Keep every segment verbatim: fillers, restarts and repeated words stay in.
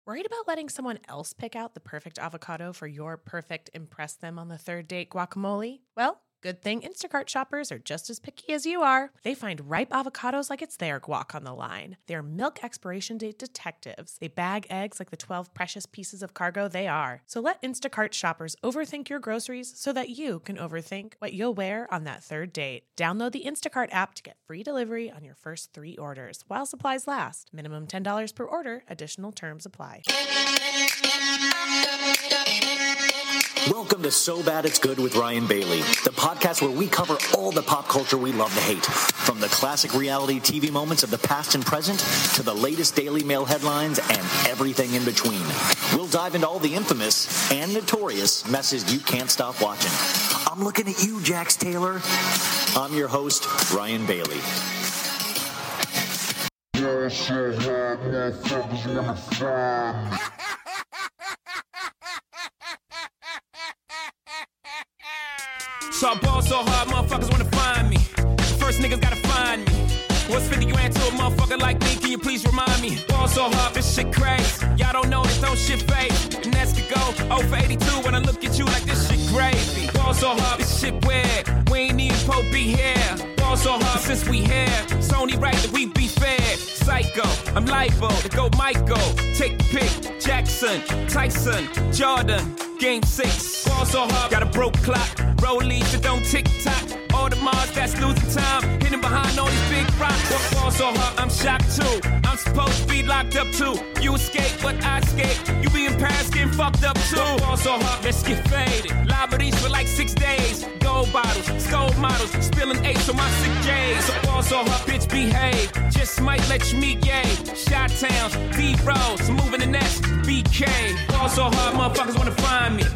Worried about letting someone else pick out the perfect avocado for your perfect impress them on the third date guacamole? Well, good thing Instacart shoppers are just as picky as you are. They find ripe avocados like it's their guac on the line. They're milk expiration date detectives. They bag eggs like the twelve precious pieces of cargo they are. So let Instacart shoppers overthink your groceries so that you can overthink what you'll wear on that third date. Download the Instacart app to get free delivery on your first three orders while supplies last. Minimum ten dollars per order. Additional terms apply. Welcome to So Bad It's Good with Ryan Bailey, the podcast where we cover all the pop culture we love to hate, from the classic reality T V moments of the past and present to the latest Daily Mail headlines and everything in between. We'll dive into all the infamous and notorious messes you can't stop watching. I'm looking at you, Jax Taylor. I'm your host, Ryan Bailey. So I ball so hard, motherfuckers wanna find me. First niggas gotta find me. What's fifty grand to a motherfucker like me? Can you please remind me? Ball so hard, this shit crazy. Y'all don't know this, don't shit fake. And that's could go oh for eighty-two when I look at you like this shit gravy. Ball so hard, this shit weird. We ain't even Pope be here. Ball so hard since we here. It's only right that we be fair. Psycho, I'm liable to go Michael. Take the pick, Jackson, Tyson, Jordan. Game six, ball so hard, got a broke clock. Rollies that don't tick-tock. All the Mars that's losing time. Hidden behind all these big rocks. Ball so hard, I'm shocked too. I'm supposed to be locked up too. You escape, but I escape. You be in Paris getting fucked up too. Ball so hard, let's get faded. Liberties for like six days. Gold bottles, skull models. Spilling eights on my sick days. So ball so hard, bitch behave. Just might let you meet yay. Shot towns, D-Rose, moving the nest. B K. Ball so hard, motherfuckers wanna find me.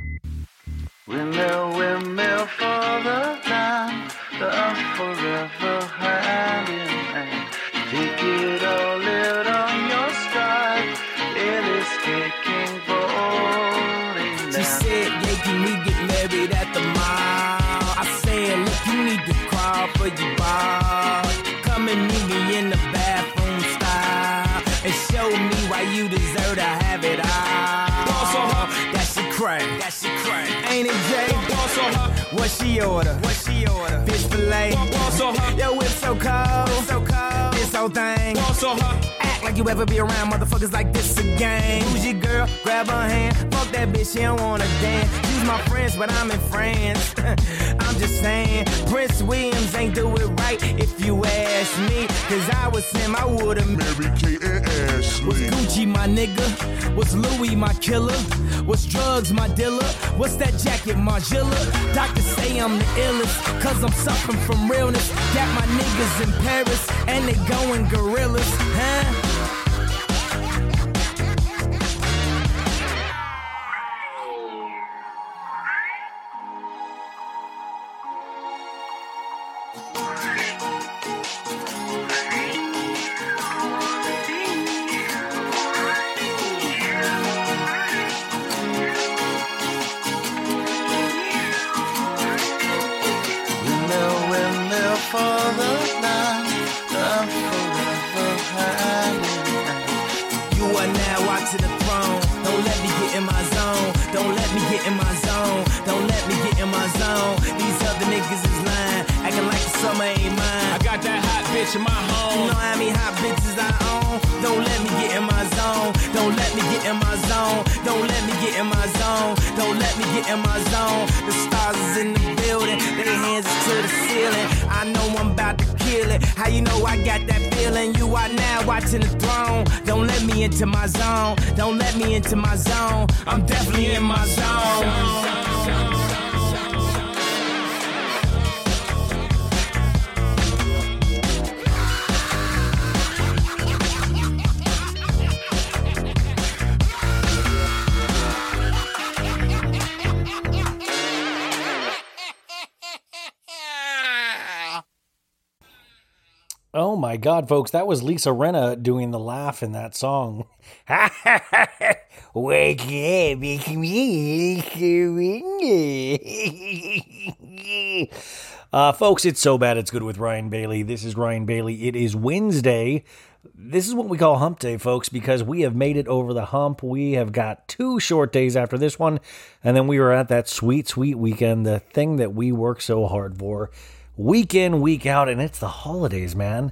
Windmill, windmill for the time, the forever hand in hand. Take it all, live on your stride. It is taking rolling down. She said, yeah, can we get married at the mall? I said, look, you need to crawl for your bar. Come and meet me in the bathroom style and show me why you deserve to have it all. That shit crack, that shit crack. Ain't it Jay? What she order? What she order? Fish fillet. Yo, whip so cold, so cold. This whole thing. Act like you ever be around motherfuckers like this again. Who's your girl? Grab her hand. Fuck that bitch, she don't wanna dance. Use my friends, but I'm in France. I'm just saying, Prince Williams ain't do it right if you ask me. Cause I was him, I would've married Kate and Ashley. Was Gucci my nigga? Was Louis my killer? Was drugs my dealer? What's that jacket, Margilla? Doctors say I'm the illest, cause I'm suffering from realness. Got my niggas in Paris, and they going gorillas, huh? In my home. You know how many hot bitches I own? Don't let me get in my zone. Don't let me get in my zone. Don't let me get in my zone. Don't let me get in my zone. The stars is in the building. Their hands is to the ceiling. I know I'm about to kill it. How you know I got that feeling? You are now watching the throne. Don't let me into my zone. Don't let me into my zone. I'm definitely in my zone. Oh my God, folks, that was Lisa Rinna doing the laugh in that song. Wake up, it's me, Lisa Rinna. Uh, folks, it's So Bad It's Good with Ryan Bailey. This is Ryan Bailey. It is Wednesday, This is what we call hump day, folks, because we have made it over the hump. We have got two short days after this one, and then we were at that sweet, sweet weekend, the thing that we work so hard for, week in, week out, and it's the holidays, man.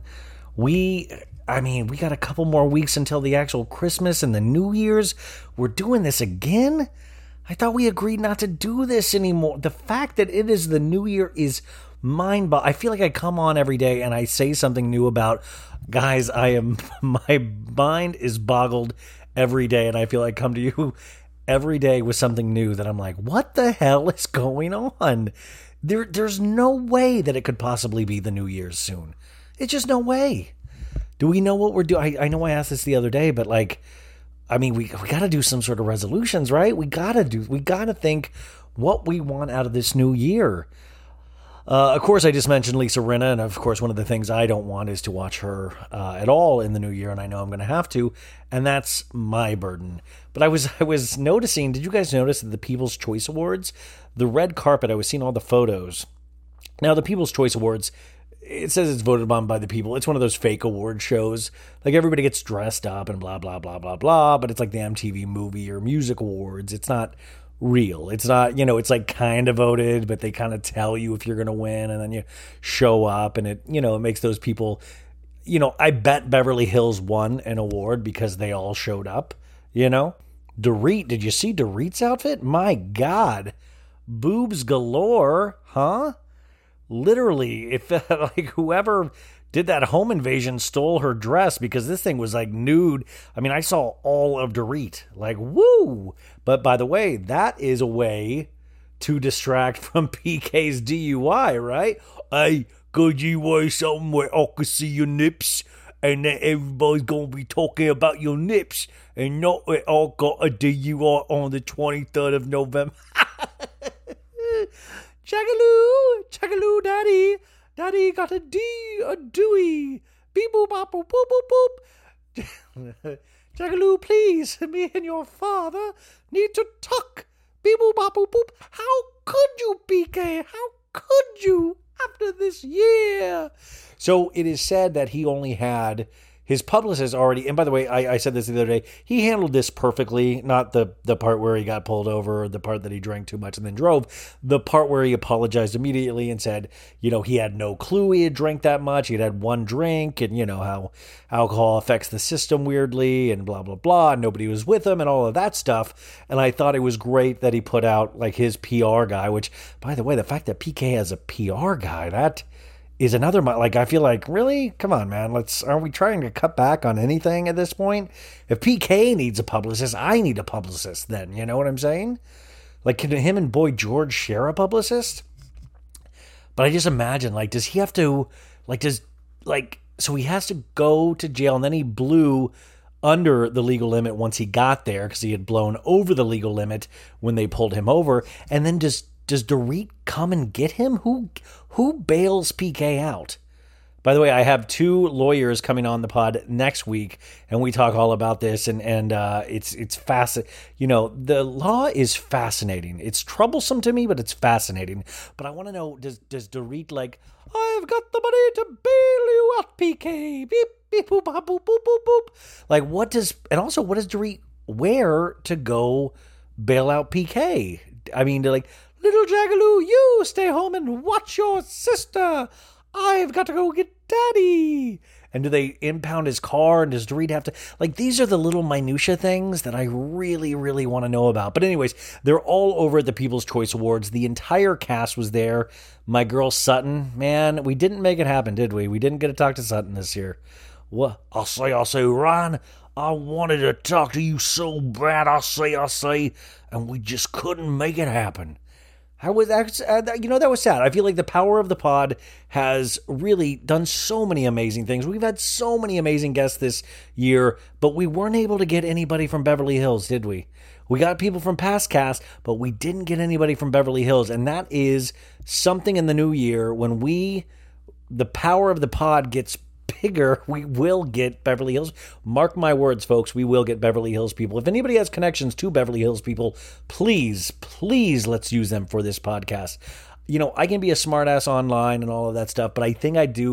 We, I mean, we got a couple more weeks until the actual Christmas and the New Year's. We're doing this again? I thought we agreed not to do this anymore. The fact that it is the New Year is mind-boggling. I feel like I come on every day and I say something new about, guys, I am, my mind is boggled every day, and I feel like I come to you every day with something new that I'm like, what the hell is going on? There, there's no way that it could possibly be the New Year's soon. It's just no way. Do we know what we're doing? I, I know I asked this the other day, but like, I mean, we we got to do some sort of resolutions, right? We got to do, we got to think what we want out of this new year. Uh, of course, I just mentioned Lisa Rinna, and of course, one of the things I don't want is to watch her uh, at all in the new year, and I know I'm going to have to, and that's my burden. But I was I was noticing, did you guys notice that the People's Choice Awards, the red carpet, I was seeing all the photos. Now, the People's Choice Awards, it says it's voted on by the people. It's one of those fake award shows. Like, everybody gets dressed up and blah, blah, blah, blah, blah, but it's like the M T V Movie or Music Awards. It's not real. It's not, you know, it's like kind of voted, but they kind of tell you if you're going to win, and then you show up, and it, you know, it makes those people, you know, I bet Beverly Hills won an award because they all showed up, you know? Dorit, did you see Dorit's outfit? My God. Boobs galore, huh? Literally, if like whoever did that home invasion stole her dress, because this thing was like nude. I mean, I saw all of Dorit, like, woo. But by the way, that is a way to distract from P K's D U I, right? Hey, could you wear something where I can see your nips, and then everybody's going to be talking about your nips, and not that I got a D U I on the twenty-third of November. Chagaloo, chagaloo, daddy. Daddy got a D, a Dewey. Beep boop bop boop boop boop boop. Chagaloo, please, me and your father need to talk. Beep boop bop boop boop. How could you, P K? How could you after this year? So it is said that he only had his publicist already, and by the way, I, I said this the other day, he handled this perfectly, not the, the part where he got pulled over, the part that he drank too much and then drove, the part where he apologized immediately and said, you know, he had no clue he had drank that much, he had had one drink, and you know, how alcohol affects the system weirdly, and blah, blah, blah, and nobody was with him, and all of that stuff, and I thought it was great that he put out, like, his P R guy, which, by the way, the fact that P K has a P R guy, that is another, like, I feel like, really? Come on, man. Let's, are we trying to cut back on anything at this point? If P K needs a publicist, I need a publicist then, you know what I'm saying? Like, can him and Boy George share a publicist? But I just imagine, like, does he have to, like, does, like, so he has to go to jail, and then he blew under the legal limit once he got there, because he had blown over the legal limit when they pulled him over, and then does, does Dorit come and get him? Who, who bails P K out? By the way, I have two lawyers coming on the pod next week, and we talk all about this, and and uh, it's it's fascinating. You know, the law is fascinating. It's troublesome to me, but it's fascinating. But I want to know, does does Dorit, like, I've got the money to bail you out, P K. Beep, beep, boop, boop, boop, boop, boop, boop. Like, what does, and also, what does Dorit wear to go bail out P K? I mean, they're like, little Jagaloo, you stay home and watch your sister. I've got to go get daddy. And do they impound his car? And does Dorit have to, like, these are the little minutia things that I really, really want to know about. But anyways, they're all over at the People's Choice Awards. The entire cast was there. My girl Sutton, man, we didn't make it happen, did we? We didn't get to talk to Sutton this year. What? I'll say, I'll say, Ryan, I wanted to talk to you so bad, I'll say, I'll say, and we just couldn't make it happen. I was, uh, you know, that was sad. I feel like the power of the pod has really done so many amazing things. We've had so many amazing guests this year, but we weren't able to get anybody from Beverly Hills, did we? We got people from past cast, but we didn't get anybody from Beverly Hills, and that is something in the new year when we, the power of the pod gets bigger, we will get Beverly Hills. Mark my words, folks, we will get Beverly Hills people. If anybody has connections to Beverly Hills people, please, please let's use them for this podcast. You know, I can be a smartass online and all of that stuff, but I think I do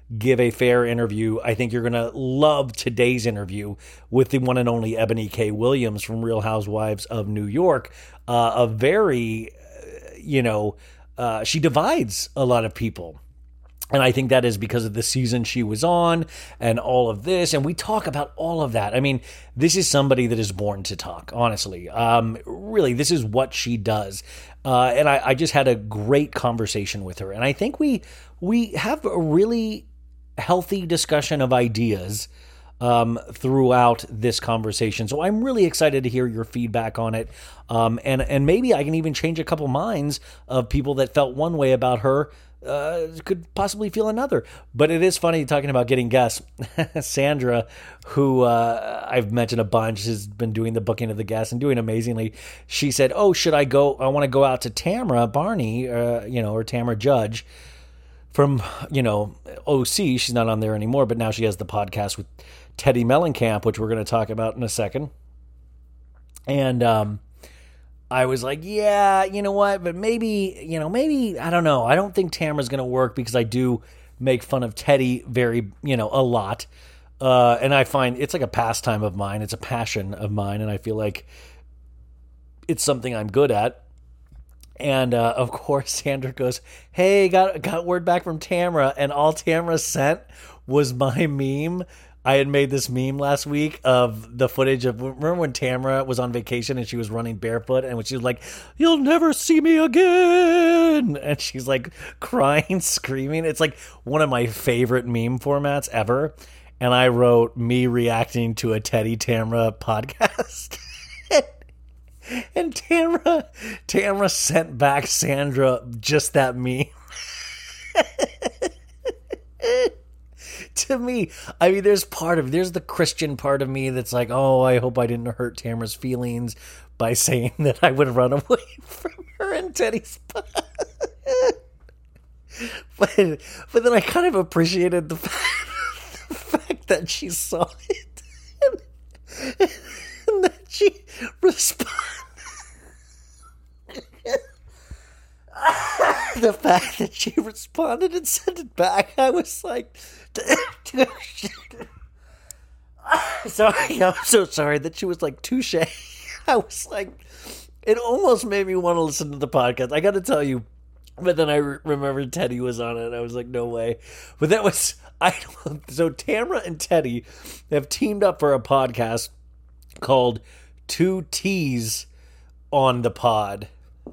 give a fair interview. I think you're going to love today's interview with the one and only Ebony K. Williams from Real Housewives of New York. Uh, a very, you know, uh, she divides a lot of people. And I think that is because of the season she was on and all of this. And we talk about all of that. I mean, this is somebody that is born to talk, honestly. Um, really, this is what she does. Uh, and I, I just had a great conversation with her. And I think we we have a really healthy discussion of ideas um, throughout this conversation. So I'm really excited to hear your feedback on it. Um, and, and maybe I can even change a couple minds of people that felt one way about her. Uh, could possibly feel another. But it is funny talking about getting guests. Sandra, who uh, I've mentioned a bunch, has been doing the booking of the guests and doing amazingly. She said, oh, should I go? I want to go out to Tamra Barney, uh, you know, or Tamra Judge from, you know, O C. She's not on there anymore, but now she has the podcast with Teddi Mellencamp, which we're going to talk about in a second. And, um, I was like, yeah, you know what, but maybe, you know, maybe, I don't know. I don't think Tamra's going to work because I do make fun of Teddi very, you know, a lot. Uh, and I find it's like a pastime of mine. It's a passion of mine. And I feel like it's something I'm good at. And, uh, of course, Sandra goes, hey, got, got word back from Tamra. And all Tamra sent was my meme. I had made this meme last week of the footage of, remember when Tamra was on vacation and she was running barefoot and when she was like, you'll never see me again. And she's like crying, screaming. It's like one of my favorite meme formats ever. And I wrote me reacting to a Teddi Tamra podcast. And Tamra, Tamra sent back Sandra just that meme. To me, I mean, there's part of, there's the Christian part of me that's like, oh, I hope I didn't hurt Tamra's feelings by saying that I would run away from her and Teddi's pod. but, but then I kind of appreciated the fact, the fact that she saw it and, and that she responded. The fact that she responded and sent it back, I was like, sorry, I'm so sorry that she was like, touche. I was like, it almost made me want to listen to the podcast. I got to tell you, but then I re- remembered Teddi was on it. And I was like, no way. But that was, I don't, so Tamra and Teddi have teamed up for a podcast called Two T's on the Pod.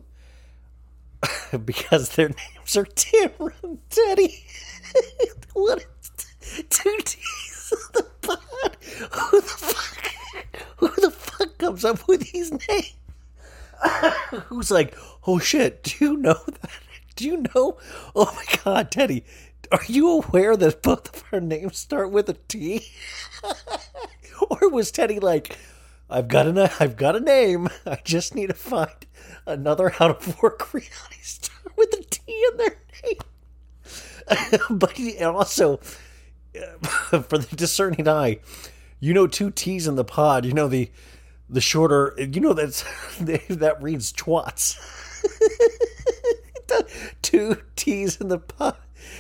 Because their names are Tamra and Teddi. What is two T's on the pod? Who the fuck? Who the fuck comes up with these names? Who's like, oh shit, do you know that? Do you know? Oh my god, Teddi, are you aware that both of our names start with a T? Or was Teddi like, I've got a, I've got a name. I just need to find another out of work reality star with a T in their name. But and also, for the discerning eye, you know, two T's in the pod. You know the the shorter. You know that's that reads twats. Two T's in the pod.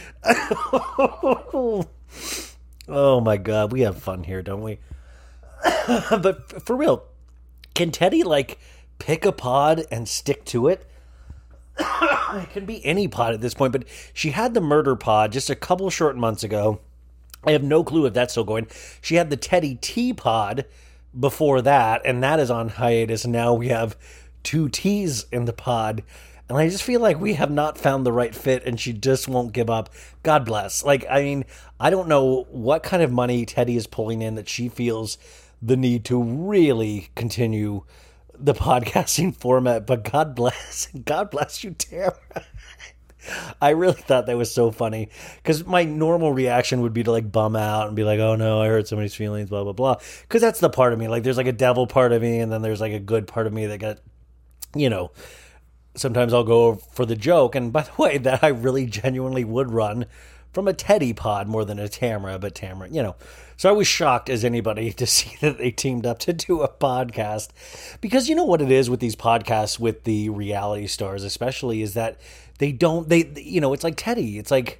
Oh my god, we have fun here, don't we? But for real, can Teddi like pick a pod and stick to it? It can be any pod at this point, but she had the murder pod just a couple short months ago. I have no clue if that's still going. She had the Teddi T pod before that, and that is on hiatus. And now we have two T's in the pod. And I just feel like we have not found the right fit, and she just won't give up. God bless. Like, I mean, I don't know what kind of money Teddi is pulling in that she feels the need to really continue the podcasting format, but God bless, God bless you, Tamra. I really thought that was so funny, because my normal reaction would be to like bum out and be like, oh no, I hurt somebody's feelings, blah, blah, blah. Because that's the part of me. Like, there's like a devil part of me, and then there's like a good part of me that got, you know, sometimes I'll go for the joke. And by the way, that I really genuinely would run from a Teddi pod more than a Tamra, but Tamra, you know. So I was shocked as anybody to see that they teamed up to do a podcast, because you know what it is with these podcasts with the reality stars especially is that they don't, they, you know, it's like Teddi. It's like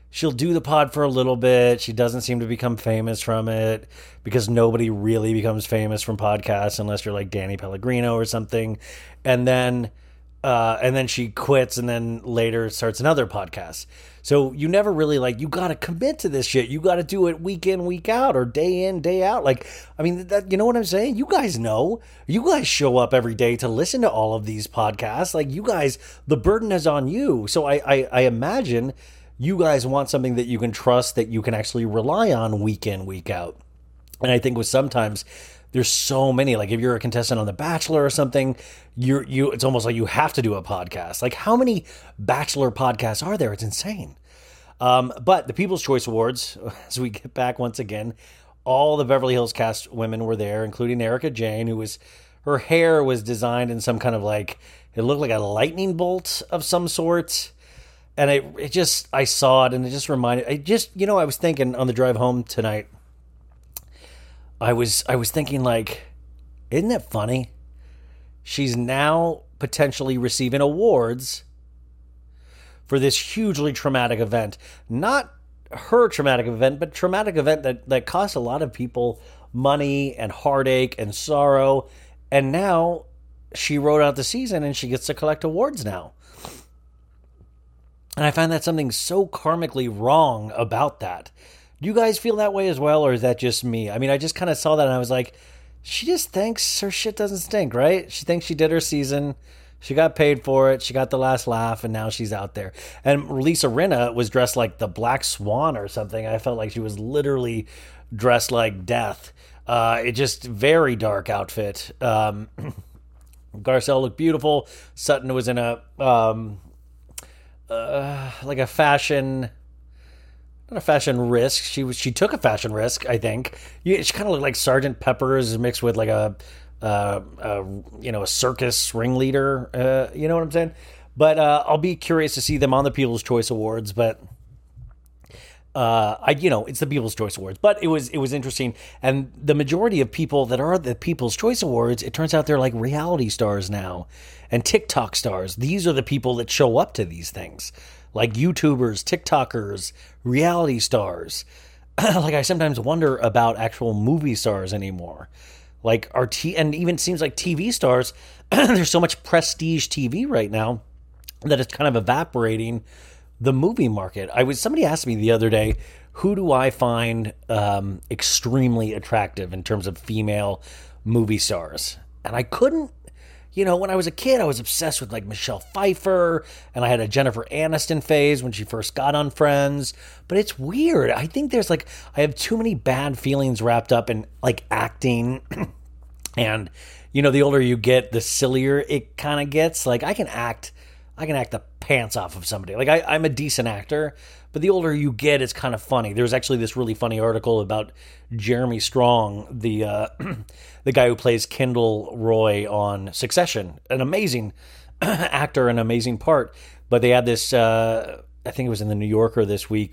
she'll do the pod for a little bit. She doesn't seem to become famous from it because nobody really becomes famous from podcasts unless you're like Danny Pellegrino or something. And then, uh, and then she quits and then later starts another podcast. So you never really like, you got to commit to this shit. You got to do it week in, week out, or day in, day out. Like, I mean, that, you know what I'm saying? You guys know. You guys show up every day to listen to all of these podcasts. Like, you guys, the burden is on you. So I, I, I imagine you guys want something that you can trust, that you can actually rely on week in, week out. And I think with sometimes there's so many, like if you're a contestant on The Bachelor or something, you're, you, it's almost like you have to do a podcast. Like how many Bachelor podcasts are there? It's insane. Um, but the People's Choice Awards, as we get back once again, all the Beverly Hills cast women were there, including Erica Jane, who was, her hair was designed in some kind of like, it looked like a lightning bolt of some sort. And it, it just, I saw it and it just reminded, I just, you know, I was thinking on the drive home tonight, I was, I was thinking like, isn't it funny? She's now potentially receiving awards for this hugely traumatic event. Not her traumatic event, but traumatic event that, that cost a lot of people money and heartache and sorrow. And now she wrote out the season and she gets to collect awards now. And I find that something so karmically wrong about that. Do you guys feel that way as well, or is that just me? I mean, I just kind of saw that and I was like, she just thinks her shit doesn't stink, right? She thinks she did her season. She got paid for it. She got the last laugh, and now she's out there. And Lisa Rinna was dressed like the Black Swan or something. I felt like she was literally dressed like death. Uh, it just very dark outfit. Um, Garcelle looked beautiful. Sutton was in a um, uh, like a fashion. Not a fashion risk. She was. She took a fashion risk, I think. She kind of looked like Sergeant Pepper's mixed with like a, uh, uh, you know, a circus ringleader. Uh, you know what I'm saying? But uh, I'll be curious to see them on the People's Choice Awards. But uh, I, you know, it's the People's Choice Awards. But it was it was interesting, and the majority of people that are the People's Choice Awards, it turns out they're like reality stars now, and TikTok stars. These are the people that show up to these things. Like YouTubers, TikTokers, reality stars. Like I sometimes wonder about actual movie stars anymore. Like our T and even seems like T V stars. There's so much prestige T V right now that it's kind of evaporating the movie market. I was somebody asked me the other day, who do I find um, extremely attractive in terms of female movie stars? And I couldn't. You know, when I was a kid, I was obsessed with like Michelle Pfeiffer, and I had a Jennifer Aniston phase when she first got on Friends. But it's weird. I think there's like, I have too many bad feelings wrapped up in like acting. And, you know, the older you get, the sillier it kind of gets. Like I can act, I can act the pants off of somebody. Like I, I'm a decent actor, but the older you get, it's kind of funny. There's actually this really funny article about Jeremy Strong, the uh, the guy who plays Kendall Roy on Succession, an amazing actor, an amazing part. But they had this, uh, I think it was in the New Yorker this week,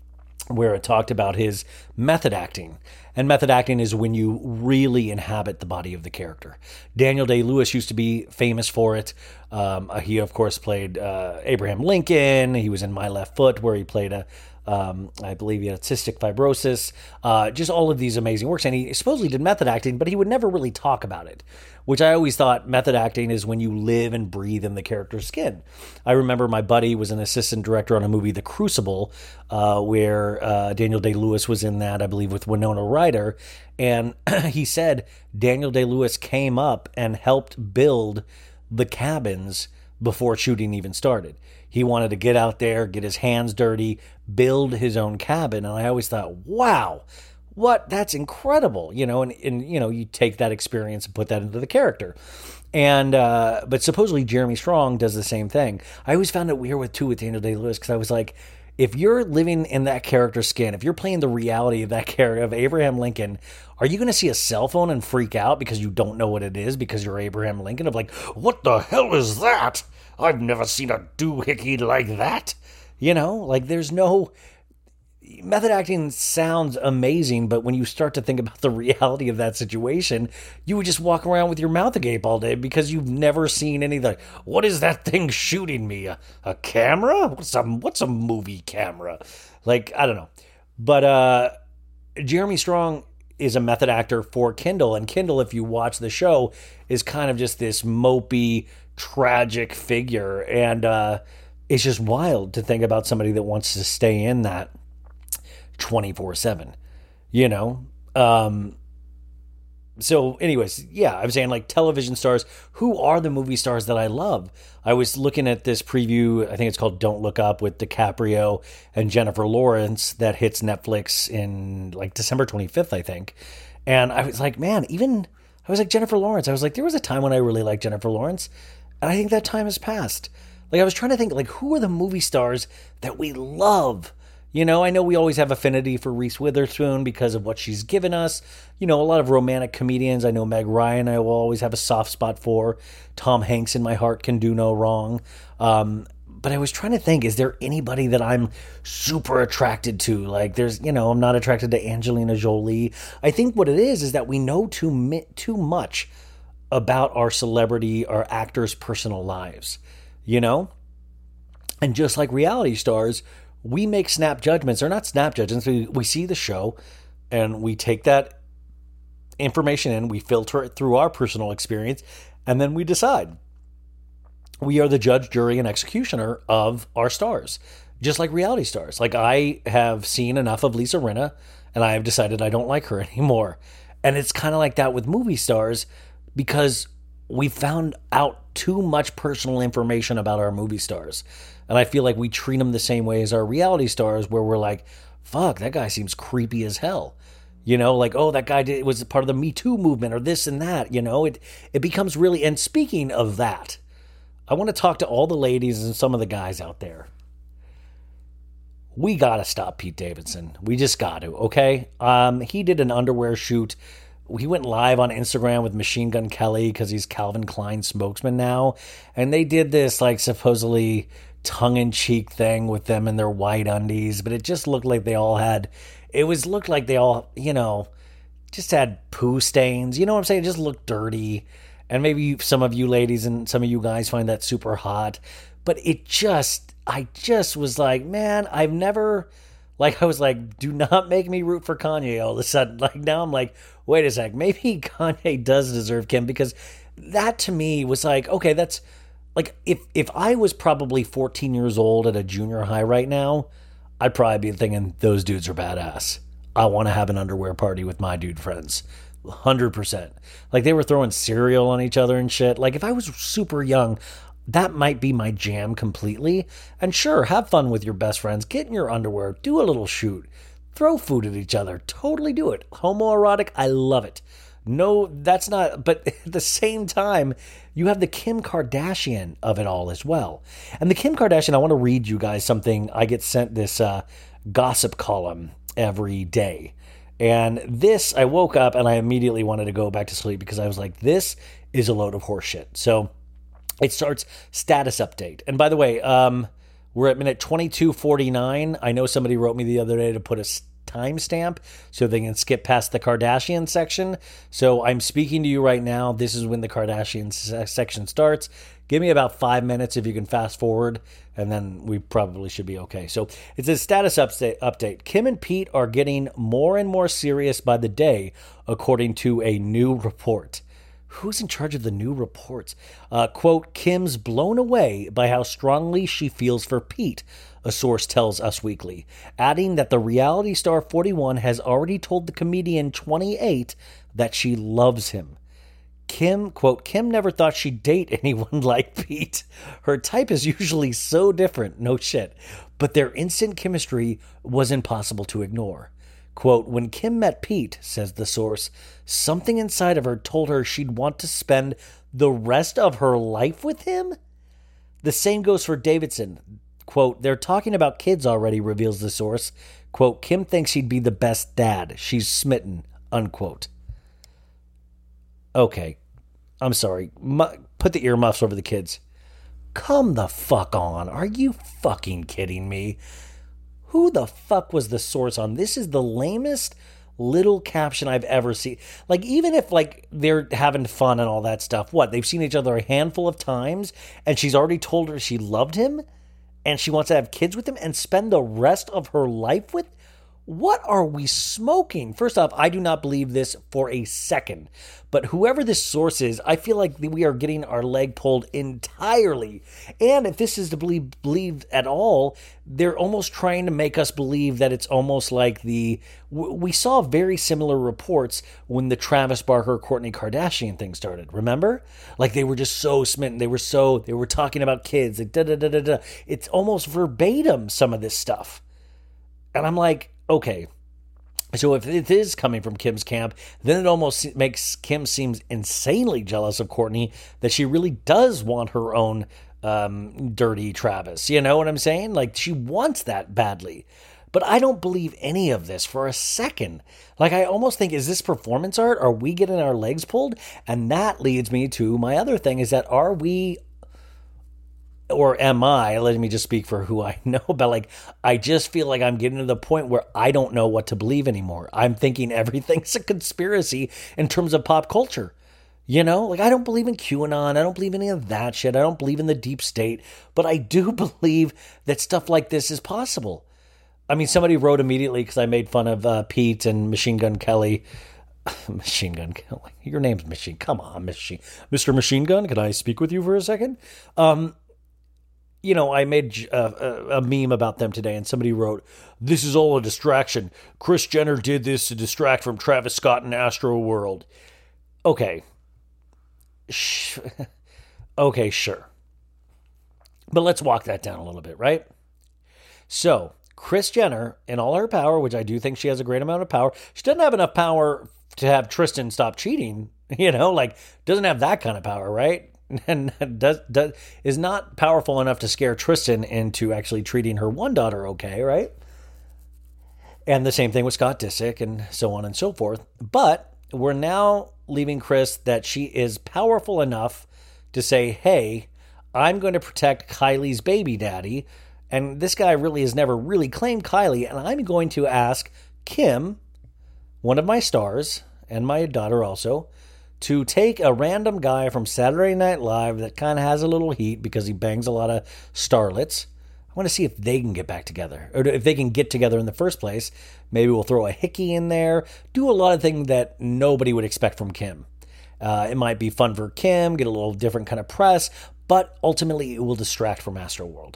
where it talked about his method acting. And method acting is when you really inhabit the body of the character. Daniel Day-Lewis used to be famous for it. Um, he, of course, played uh, Abraham Lincoln. He was in My Left Foot, where he played a, um, I believe he had cystic fibrosis. Uh, just all of these amazing works. And he supposedly did method acting, but he would never really talk about it, which I always thought method acting is when you live and breathe in the character's skin. I remember my buddy was an assistant director on a movie, The Crucible, uh, where uh, Daniel Day-Lewis was in that, I believe, with Winona Ryder. And he said Daniel Day-Lewis came up and helped build the cabins before shooting even started. He wanted to get out there, get his hands dirty, build his own cabin. And I always thought, wow, what? That's incredible. You know, and, and you know, you take that experience and put that into the character. And, uh, but supposedly Jeremy Strong does the same thing. I always found it weird with, too, with Daniel Day-Lewis, because I was like, if you're living in that character's skin, if you're playing the reality of that character, of Abraham Lincoln, are you going to see a cell phone and freak out because you don't know what it is because you're Abraham Lincoln? Of like, what the hell is that? I've never seen a doohickey like that. You know, like there's no, method acting sounds amazing, but when you start to think about the reality of that situation, you would just walk around with your mouth agape all day because you've never seen anything. What is that thing shooting me? A, a camera? What's a, what's a movie camera? Like, I don't know. But uh, Jeremy Strong is a method actor for Kindle, and Kindle, if you watch the show, is kind of just this mopey, tragic figure, and uh, it's just wild to think about somebody that wants to stay in that twenty-four seven, you know? Um, so anyways, yeah, I'm saying like television stars, who are the movie stars that I love? I was looking at this preview, I think it's called Don't Look Up, with DiCaprio and Jennifer Lawrence, that hits Netflix in like December twenty-fifth, I think. And I was like, man, even, I was like, Jennifer Lawrence, I was like, there was a time when I really liked Jennifer Lawrence, and I think that time has passed. Like, I was trying to think, like, who are the movie stars that we love? You know, I know we always have affinity for Reese Witherspoon because of what she's given us. You know, a lot of romantic comedians. I know Meg Ryan I will always have a soft spot for. Tom Hanks in my heart can do no wrong. Um, but I was trying to think, is there anybody that I'm super attracted to? Like, there's, you know, I'm not attracted to Angelina Jolie. I think what it is is that we know too, too much about our celebrity, our actors' personal lives, you know? And just like reality stars, we make snap judgments, or not snap judgments. We, we see the show and we take that information in, we filter it through our personal experience, and then we decide. We are the judge, jury, and executioner of our stars, just like reality stars. Like, I have seen enough of Lisa Rinna, and I have decided I don't like her anymore. And it's kind of like that with movie stars, because we found out too much personal information about our movie stars. And I feel like we treat them the same way as our reality stars, where we're like, fuck, that guy seems creepy as hell. You know, like, oh, that guy did, was part of the Me Too movement, or this and that, you know. It it becomes really, and speaking of that, I want to talk to all the ladies and some of the guys out there. We got to stop Pete Davidson. We just got to, okay? Um, he did an underwear shoot. He went live on Instagram with Machine Gun Kelly because he's Calvin Klein spokesman now. And they did this, like, supposedly tongue-in-cheek thing with them in their white undies, but it just looked like they all had, it was looked like they all, you know, just had poo stains. You know what I'm saying? It just looked dirty. And maybe some of you ladies and some of you guys find that super hot. But it just, I just was like, man, I've never, like, I was like, do not make me root for Kanye all of a sudden. Like, now I'm like, wait a sec, maybe Kanye does deserve Kim, because that to me was like, okay, that's, like, if, if I was probably fourteen years old at a junior high right now, I'd probably be thinking those dudes are badass. I want to have an underwear party with my dude friends. one hundred percent. Like, they were throwing cereal on each other and shit. Like, if I was super young, that might be my jam completely. And sure, have fun with your best friends. Get in your underwear. Do a little shoot. Throw food at each other. Totally do it. Homoerotic, I love it. No, that's not, but at the same time, you have the Kim Kardashian of it all as well. And the Kim Kardashian, I want to read you guys something. I get sent this uh, gossip column every day. And this, I woke up and I immediately wanted to go back to sleep because I was like, this is a load of horseshit. So it starts status update. And by the way, um, we're at minute twenty-two forty-nine. I know somebody wrote me the other day to put a timestamp so they can skip past the Kardashian section. So I'm speaking to you right now. This is when the Kardashian se- section starts. Give me about five minutes if you can fast forward, and then we probably should be okay. So it's a status update. Kim and Pete are getting more and more serious by the day, according to a new report. Who's in charge of the new reports? Uh, quote, Kim's blown away by how strongly she feels for Pete, a source tells Us Weekly, adding that the reality star forty-one has already told the comedian twenty-eight that she loves him. Kim, quote, Kim never thought she'd date anyone like Pete. Her type is usually so different, no shit, but their instant chemistry was impossible to ignore. Quote, when Kim met Pete, says the source, something inside of her told her she'd want to spend the rest of her life with him? The same goes for Davidson. Quote, they're talking about kids already, reveals the source. Quote, Kim thinks he'd be the best dad. She's smitten, unquote. Okay, I'm sorry. M- put the earmuffs over the kids. Come the fuck on. Are you fucking kidding me? Who the fuck was the source on this? Is the lamest little caption I've ever seen. Like, even if, like, they're having fun and all that stuff, what? They've seen each other a handful of times, and she's already told her she loved him, and she wants to have kids with him and spend the rest of her life with? What are we smoking? First off, I do not believe this for a second. But whoever this source is, I feel like we are getting our leg pulled entirely. And if this is to believe believed at all, they're almost trying to make us believe that it's almost like the... We saw very similar reports when the Travis Barker, Kourtney Kardashian thing started. Remember? Like, they were just so smitten. They were so... They were talking about kids. Like, da da da da da. It's almost verbatim, some of this stuff. And I'm like... Okay, so if it is coming from Kim's camp, then it almost makes Kim seem insanely jealous of Kourtney, that she really does want her own um, dirty Travis. You know what I'm saying? Like, she wants that badly. But I don't believe any of this for a second. Like, I almost think, is this performance art? Are we getting our legs pulled? And that leads me to my other thing, is that are we... Or am I, let me just speak for who I know, but like, I just feel like I'm getting to the point where I don't know what to believe anymore. I'm thinking everything's a conspiracy in terms of pop culture. You know, like, I don't believe in QAnon. I don't believe any of that shit. I don't believe in the deep state, but I do believe that stuff like this is possible. I mean, somebody wrote immediately, because I made fun of uh, Pete and Machine Gun Kelly. Machine Gun Kelly. Your name's Machine. Come on, Machine. Mister Machine Gun, can I speak with you for a second? Um, You know, I made a, a meme about them today, and somebody wrote, "This is all a distraction. Kris Jenner did this to distract from Travis Scott and Astroworld." Okay. Sh- okay, sure. But let's walk that down a little bit, right? So, Kris Jenner, in all her power, which I do think she has a great amount of power, she doesn't have enough power to have Tristan stop cheating, you know, like, doesn't have that kind of power, right? And does, does is not powerful enough to scare Tristan into actually treating her one daughter okay, right? And the same thing with Scott Disick and so on and so forth. But we're now leaving Kris that she is powerful enough to say, hey, I'm going to protect Kylie's baby daddy. And this guy really has never really claimed Kylie. And I'm going to ask Kim, one of my stars, and my daughter also, to take a random guy from Saturday Night Live that kind of has a little heat because he bangs a lot of starlets. I want to see if they can get back together, or if they can get together in the first place. Maybe we'll throw a hickey in there, do a lot of things that nobody would expect from Kim. Uh, it might be fun for Kim, get a little different kind of press, but ultimately it will distract from Astroworld.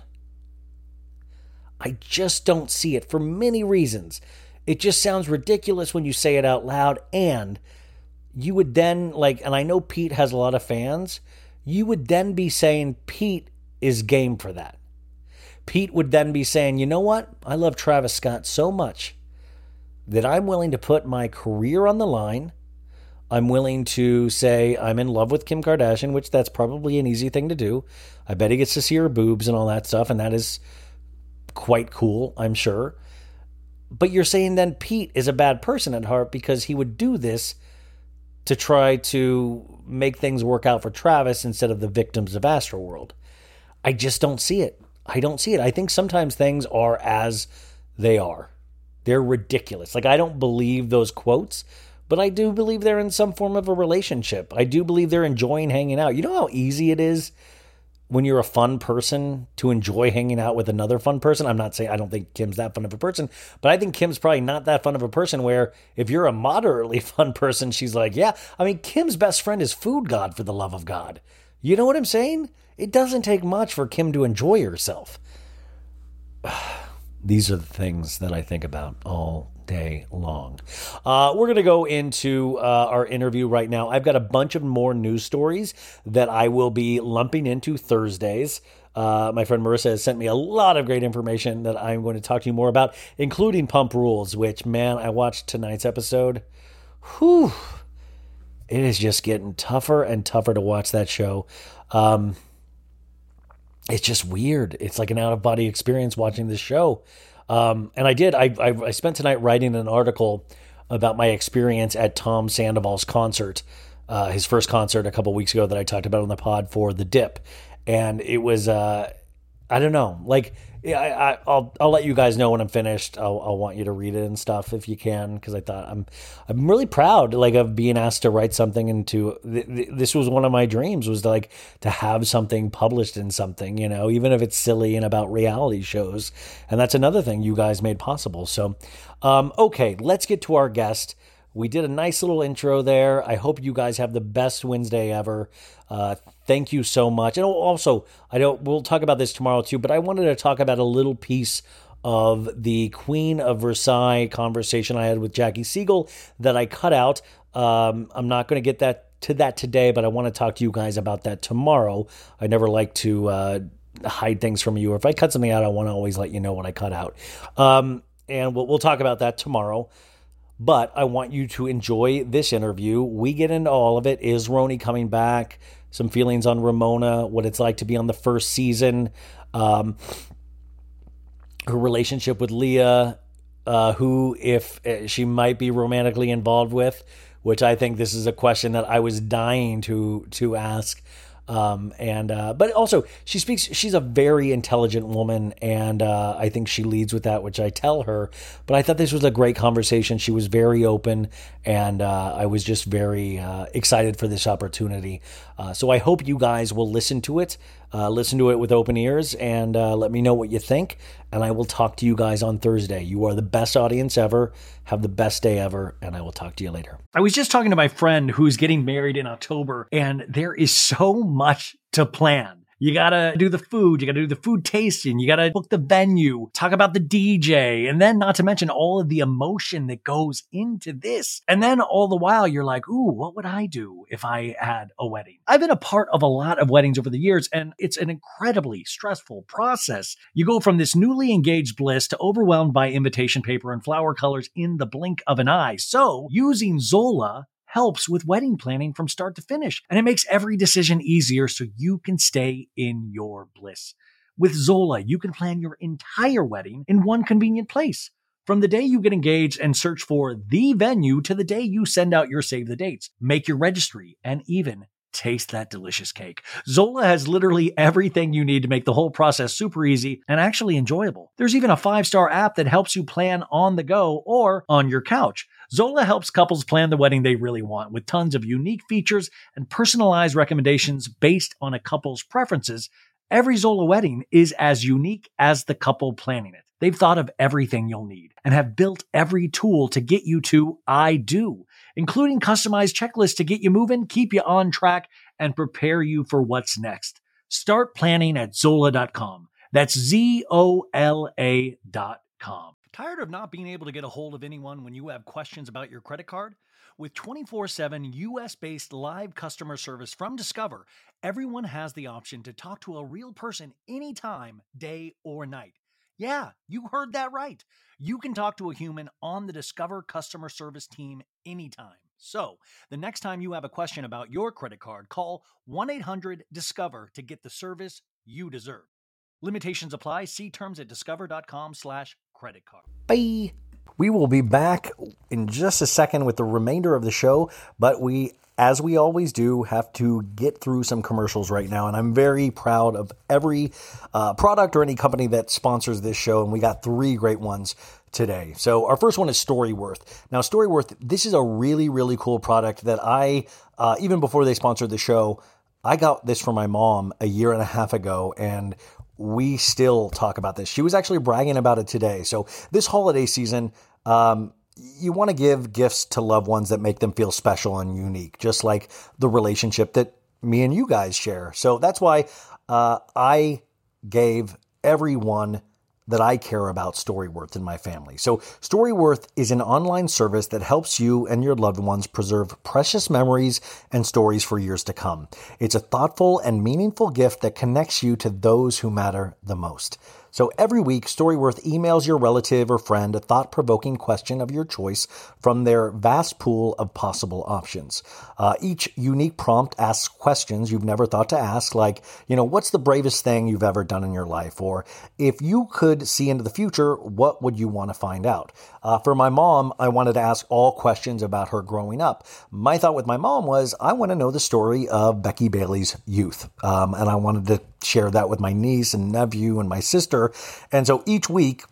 I just don't see it for many reasons. It just sounds ridiculous when you say it out loud, and you would then, like, and I know Pete has a lot of fans, you would then be saying Pete is game for that. Pete would then be saying, you know what? I love Travis Scott so much that I'm willing to put my career on the line. I'm willing to say I'm in love with Kim Kardashian, which that's probably an easy thing to do. I bet he gets to see her boobs and all that stuff, and that is quite cool, I'm sure. But you're saying then Pete is a bad person at heart because he would do this to try to make things work out for Travis instead of the victims of Astroworld. I just don't see it. I don't see it. I think sometimes things are as they are. They're ridiculous. Like, I don't believe those quotes, but I do believe they're in some form of a relationship. I do believe they're enjoying hanging out. You know how easy it is when you're a fun person to enjoy hanging out with another fun person? I'm not saying I don't think Kim's that fun of a person, but I think Kim's probably not that fun of a person where if you're a moderately fun person, she's like, yeah, I mean, Kim's best friend is Food God, for the love of God. You know what I'm saying? It doesn't take much for Kim to enjoy herself. These are the things that I think about all day long. Uh, we're going to go into uh, our interview right now. I've got a bunch of more news stories that I will be lumping into Thursdays. Uh, my friend Marissa has sent me a lot of great information that I'm going to talk to you more about, including Pump Rules, which, man, I watched tonight's episode. Whew. It is just getting tougher and tougher to watch that show. Um, it's just weird. It's like an out-of-body experience watching this show. Um, and I did, I, I I spent tonight writing an article about my experience at Tom Sandoval's concert, uh, his first concert a couple weeks ago that I talked about on the pod for The Dip. And it was, uh, I don't know. Like, I, I, I'll I'll let you guys know when I'm finished. I'll, I'll want you to read it and stuff if you can, because I thought I'm I'm really proud, like, of being asked to write something into. Th- th- this was one of my dreams, was to, like, to have something published in something, you know, even if it's silly and about reality shows. And that's another thing you guys made possible. So, um, okay, let's get to our guest. We did a nice little intro there. I hope you guys have the best Wednesday ever. Uh, thank you so much. And also, I don't. We'll talk about this tomorrow too, but I wanted to talk about a little piece of the Queen of Versailles conversation I had with Jackie Siegel that I cut out. Um, I'm not going to get that to that today, but I want to talk to you guys about that tomorrow. I never like to uh, hide things from you. Or if I cut something out, I want to always let you know what I cut out. Um, and we'll, we'll talk about that tomorrow. But I want you to enjoy this interview. We get into all of it. Is Roni coming back? Some feelings on Ramona, what it's like to be on the first season, um, her relationship with Leah, uh, who, if uh, she might be romantically involved with, which I think this is a question that I was dying to to ask. Um, and, uh, but also she speaks, she's a very intelligent woman, and, uh, I think she leads with that, which I tell her, but I thought this was a great conversation. She was very open, and, uh, I was just very, uh, excited for this opportunity. Uh, so I hope you guys will listen to it, uh, listen to it with open ears, and, uh, let me know what you think. And I will talk to you guys on Thursday. You are the best audience ever. Have the best day ever, and I will talk to you later. I was just talking to my friend who's getting married in October, and there is so much to plan. You gotta do the food, you gotta do the food tasting, you gotta book the venue, talk about the D J, and then not to mention all of the emotion that goes into this. And then all the while you're like, ooh, what would I do if I had a wedding? I've been a part of a lot of weddings over the years, and it's an incredibly stressful process. You go from this newly engaged bliss to overwhelmed by invitation paper and flower colors in the blink of an eye. So using Zola helps with wedding planning from start to finish, and it makes every decision easier so you can stay in your bliss. With Zola, you can plan your entire wedding in one convenient place. From the day you get engaged and search for the venue to the day you send out your save the dates, make your registry, and even taste that delicious cake. Zola has literally everything you need to make the whole process super easy and actually enjoyable. There's even a five-star app that helps you plan on the go or on your couch. Zola helps couples plan the wedding they really want with tons of unique features and personalized recommendations based on a couple's preferences. Every Zola wedding is as unique as the couple planning it. They've thought of everything you'll need and have built every tool to get you to I do, including customized checklists to get you moving, keep you on track, and prepare you for what's next. Start planning at Zola dot com. That's Z O L A dot com. Tired of not being able to get a hold of anyone when you have questions about your credit card? With twenty-four seven U S-based live customer service from Discover, everyone has the option to talk to a real person anytime, day or night. Yeah, you heard that right. You can talk to a human on the Discover customer service team anytime. So, the next time you have a question about your credit card, call one eight hundred discover to get the service you deserve. Limitations apply. See terms at discover.com slash credit card. Bye. We will be back in just a second with the remainder of the show, but we, as we always do, have to get through some commercials right now, and I'm very proud of every uh, product or any company that sponsors this show, and we got three great ones today. So our first one is Storyworth. Now, Storyworth, this is a really, really cool product that I, uh, even before they sponsored the show, I got this for my mom a year and a half ago, and we still talk about this. She was actually bragging about it today. So this holiday season, um, you want to give gifts to loved ones that make them feel special and unique, just like the relationship that me and you guys share. So that's why uh, I gave everyone that I care about Storyworth in my family. So Storyworth is an online service that helps you and your loved ones preserve precious memories and stories for years to come. It's a thoughtful and meaningful gift that connects you to those who matter the most. So every week, Storyworth emails your relative or friend a thought-provoking question of your choice from their vast pool of possible options. Uh, each unique prompt asks questions you've never thought to ask, like, you know, what's the bravest thing you've ever done in your life? Or if you could see into the future, what would you want to find out? Uh, for my mom, I wanted to ask all questions about her growing up. My thought with my mom was, I want to know the story of Becky Bailey's youth. Um, and I wanted to share that with my niece and nephew and my sister. And so each week,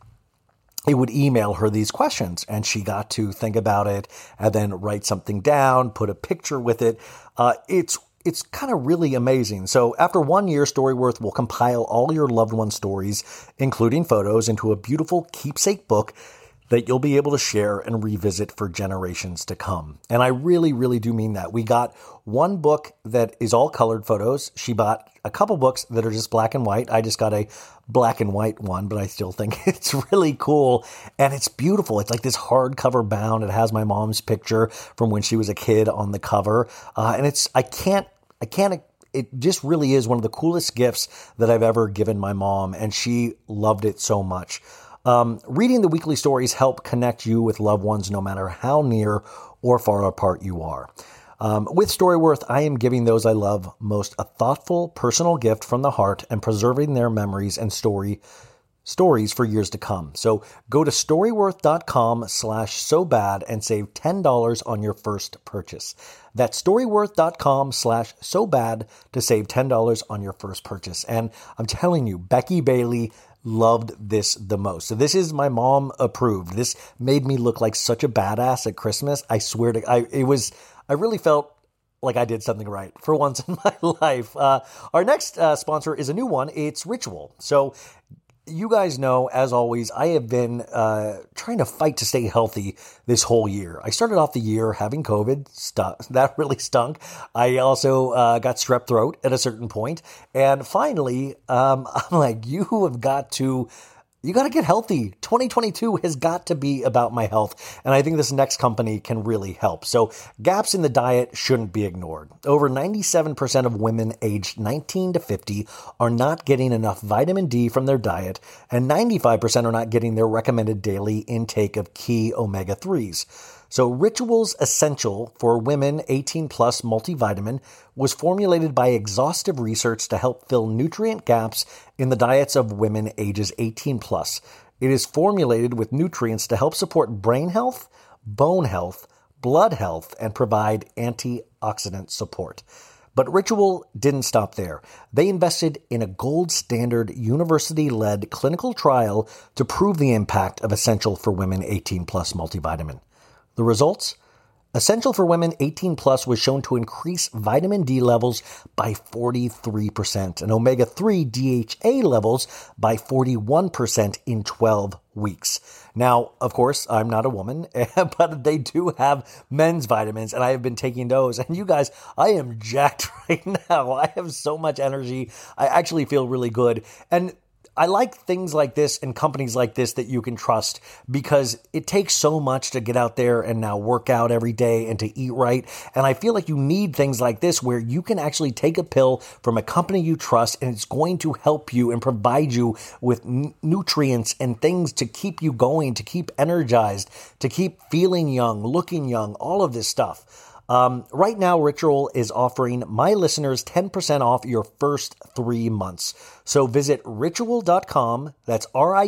it would email her these questions, and she got to think about it and then write something down, put a picture with it. Uh, it's It's kind of really amazing. So after one year, Storyworth will compile all your loved one's stories, including photos, into a beautiful keepsake book that you'll be able to share and revisit for generations to come. And I really, really do mean that. We got one book that is all colored photos. She bought a couple books that are just black and white. I just got a black and white one, but I still think it's really cool. And it's beautiful. It's like this hardcover bound. It has my mom's picture from when she was a kid on the cover. Uh, and it's, I can't, I can't, it just really is one of the coolest gifts that I've ever given my mom. And she loved it so much. Um, reading the weekly stories help connect you with loved ones, no matter how near or far apart you are. Um, with Storyworth, I am giving those I love most a thoughtful, personal gift from the heart and preserving their memories and story stories for years to come. So go to storyworth.com slash so bad and save ten dollars on your first purchase. That's storyworth.com slash so bad to save ten dollars on your first purchase. And I'm telling you, Becky Bailey loved this the most. So this is my mom approved. This made me look like such a badass at Christmas. I swear to I it was I really felt like I did something right for once in my life. Uh, our next uh, sponsor is a new one. It's Ritual. So you guys know, as always, I have been uh, trying to fight to stay healthy this whole year. I started off the year having COVID. Stu- that really stunk. I also uh, got strep throat at a certain point. And finally, um, I'm like, you have got to... You got to get healthy. twenty twenty-two has got to be about my health. And I think this next company can really help. So gaps in the diet shouldn't be ignored. Over ninety-seven percent of women aged nineteen to fifty are not getting enough vitamin D from their diet, and ninety-five percent are not getting their recommended daily intake of key omega threes. So Ritual's Essential for Women eighteen plus multivitamin was formulated by exhaustive research to help fill nutrient gaps in the diets of women ages eighteen plus. It is formulated with nutrients to help support brain health, bone health, blood health, and provide antioxidant support. But Ritual didn't stop there. They invested in a gold standard university-led clinical trial to prove the impact of Essential for Women eighteen plus multivitamin. The results? Essential for Women eighteen plus was shown to increase vitamin D levels by forty-three percent and omega three D H A levels by forty-one percent in twelve weeks. Now, of course, I'm not a woman, but they do have men's vitamins, and I have been taking those. And you guys, I am jacked right now. I have so much energy. I actually feel really good. And I like things like this and companies like this that you can trust, because it takes so much to get out there and now work out every day and to eat right. And I feel like you need things like this where you can actually take a pill from a company you trust, and it's going to help you and provide you with n- nutrients and things to keep you going, to keep energized, to keep feeling young, looking young, all of this stuff. Um, right now, Ritual is offering my listeners ten percent off your first three months. So visit ritual.com, that's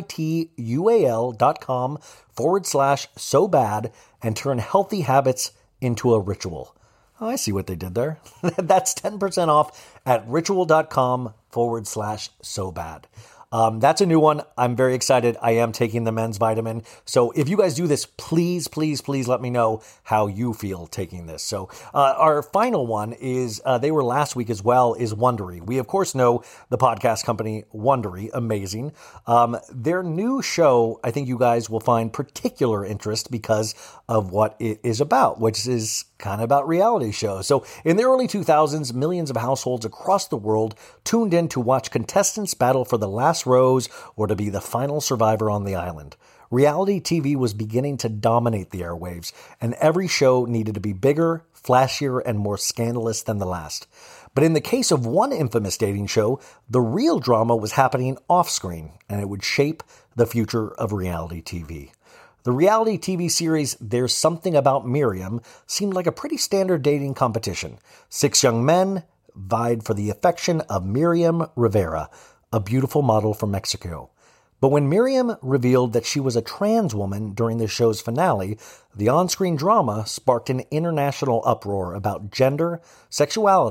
R-I-T-U-A-L dot com forward slash so bad, and turn healthy habits into a ritual. Oh, I see what they did there. That's ten percent off at ritual.com forward slash so bad. Um, that's a new one. I'm very excited. I am taking the men's vitamin. So if you guys do this, please, please, please let me know how you feel taking this. So uh, our final one is, uh, they were last week as well, is Wondery. We, of course, know the podcast company Wondery. Amazing. Um, their new show, I think you guys will find particular interest because of what it is about, which is kind of about reality shows. So in the early two thousands, millions of households across the world tuned in to watch contestants battle for the last rose or to be the final survivor on the island. Reality T V was beginning to dominate the airwaves, and every show needed to be bigger, flashier, and more scandalous than the last. But in the case of one infamous dating show, the real drama was happening off-screen, and it would shape the future of reality T V. The reality T V series There's Something About Miriam seemed like a pretty standard dating competition. Six young men vied for the affection of Miriam Rivera, a beautiful model from Mexico. But when Miriam revealed that she was a trans woman during the show's finale, the on-screen drama sparked an international uproar about gender, sexuality,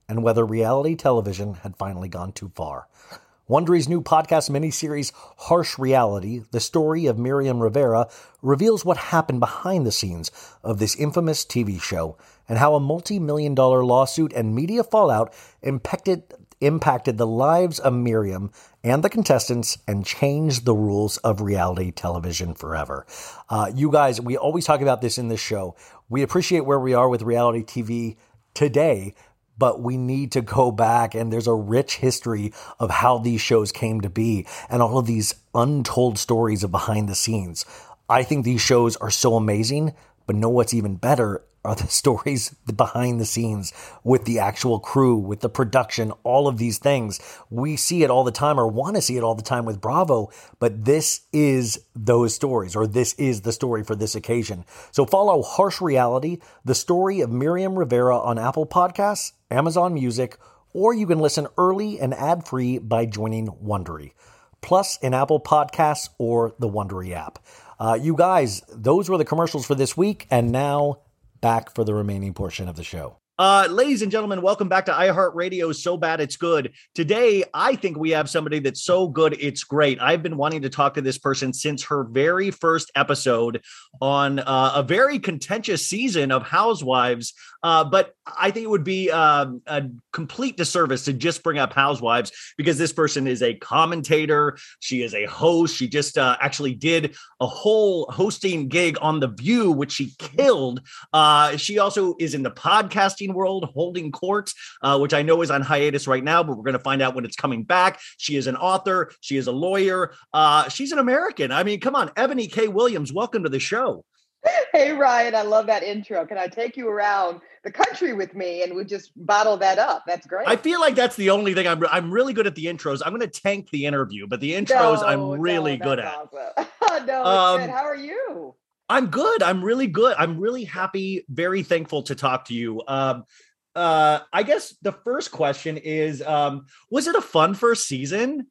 and whether reality television had finally gone too far. Wondery's new podcast miniseries, Harsh Reality, the story of Miriam Rivera, reveals what happened behind the scenes of this infamous T V show and how a multi-million dollar lawsuit and media fallout impacted, impacted the lives of Miriam and the contestants and changed the rules of reality television forever. Uh, you guys, we always talk about this in this show. We appreciate where we are with reality T V today, but we need to go back, and there's a rich history of how these shows came to be and all of these untold stories of behind the scenes. I think these shows are so amazing, but know what's even better are the stories behind the scenes with the actual crew, with the production, all of these things. We see it all the time or want to see it all the time with Bravo, but this is those stories, or this is the story for this occasion. So follow Harsh Reality, the story of Miriam Rivera on Apple Podcasts, Amazon Music, or you can listen early and ad-free by joining Wondery. Plus in Apple Podcasts or the Wondery app. Uh, you guys, those were the commercials for this week, and now back for the remaining portion of the show. Uh, ladies and gentlemen, welcome back to iHeartRadio's So Bad It's Good. Today, I think we have somebody that's so good it's great. I've been wanting to talk to this person since her very first episode on uh, a very contentious season of Housewives. Uh, but I think it would be uh, a complete disservice to just bring up Housewives because this person is a commentator. She is a host. She just uh, actually did a whole hosting gig on The View, which she killed. Uh, she also is in the podcasting world, holding court, uh, which I know is on hiatus right now, but we're going to find out when it's coming back. She is an author. She is a lawyer. Uh, she's an American. I mean, come on, Ebony K. Williams, welcome to the show. Hey, Ryan, I love that intro. Can I take you around the country with me and we just bottle that up? That's great. I feel like that's the only thing I'm I'm really good at the intros. I'm going to tank the interview, but the intros no, I'm really no, good at. Awesome. no, um, good. How are you? I'm good. I'm really good. I'm really happy, very thankful to talk to you. Um, uh, I guess the first question is, um, was it a fun first season?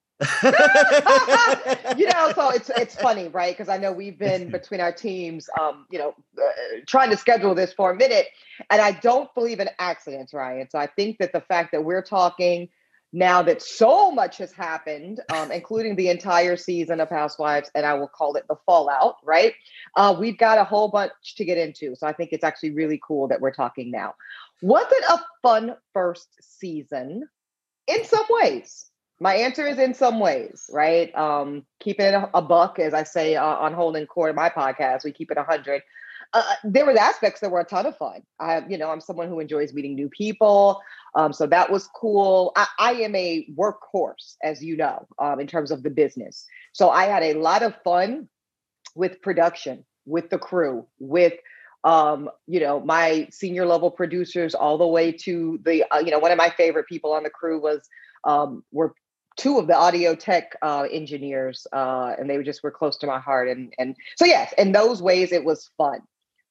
you know, so it's it's funny, right? Because I know we've been between our teams, um, you know, uh, trying to schedule this for a minute, and I don't believe in accidents, Ryan. So I think that the fact that we're talking now that so much has happened, um, including the entire season of Housewives, and I will call it the fallout, right? Uh, we've got a whole bunch to get into. So I think it's actually really cool that we're talking now. Was it a fun first season? In some ways. My answer is in some ways, right? Um, keeping it a, a buck, as I say uh, on Holding Court, my podcast, we keep it one hundred. Uh, there were aspects that were a ton of fun. I, you know, I'm someone who enjoys meeting new people. Um, so that was cool. I, I am a workhorse, as you know, um, in terms of the business. So I had a lot of fun with production, with the crew, with, um, you know, my senior level producers, all the way to the, uh, you know, one of my favorite people on the crew was, um, were two of the audio tech uh, engineers, uh, and they just were close to my heart. And and so, yes, in those ways, it was fun.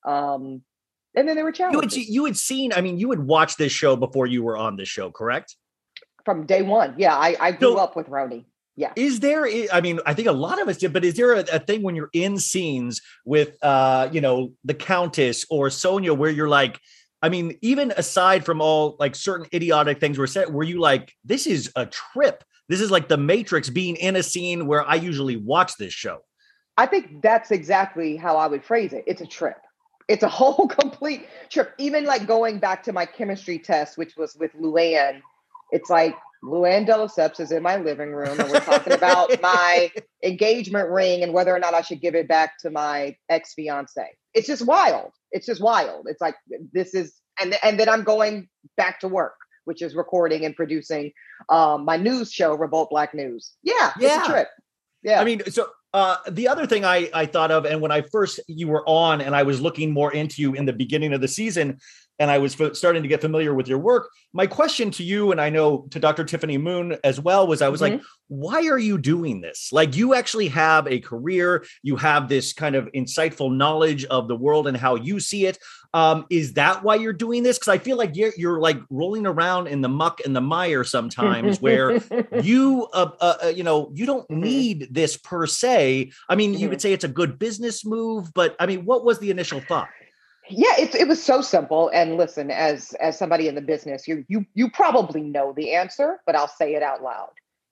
Um, and then there were challenges. You had, you had seen, I mean, you had watched this show before you were on this show, correct? From day one. Yeah, I, I grew so, up with Roni. Yeah. Is there, I mean, I think a lot of us did, but is there a, a thing when you're in scenes with, uh, you know, the Countess or Sonia where you're like, I mean, even aside from all like certain idiotic things were said, were you like, this is a trip? This is like the Matrix being in a scene where I usually watch this show. I think that's exactly how I would phrase it. It's a trip. It's a whole complete trip. Even like going back to my chemistry test, which was with Luann, it's like Luann de Lesseps is in my living room and we're talking about my engagement ring and whether or not I should give it back to my ex-fiance. It's just wild. It's just wild. It's like, this is, and, and then I'm going back to work, which is recording and producing um, my news show, Revolt Black News. Yeah, yeah. It's a trip. Yeah. I mean, so uh, the other thing I, I thought of, and when I first, you were on and I was looking more into you in the beginning of the season, and I was f- starting to get familiar with your work, my question to you, and I know to Doctor Tiffany Moon as well, was I was mm-hmm. like, why are you doing this? Like, you actually have a career, you have this kind of insightful knowledge of the world and how you see it. Um, is that why you're doing this? Because I feel like you're, you're like rolling around in the muck and the mire sometimes where you, uh, uh, you know, you don't mm-hmm. need this per se. I mean, mm-hmm. you could say it's a good business move, but I mean, what was the initial thought? Yeah, it, it was so simple. And listen, as as somebody in the business, you you you probably know the answer, but I'll say it out loud.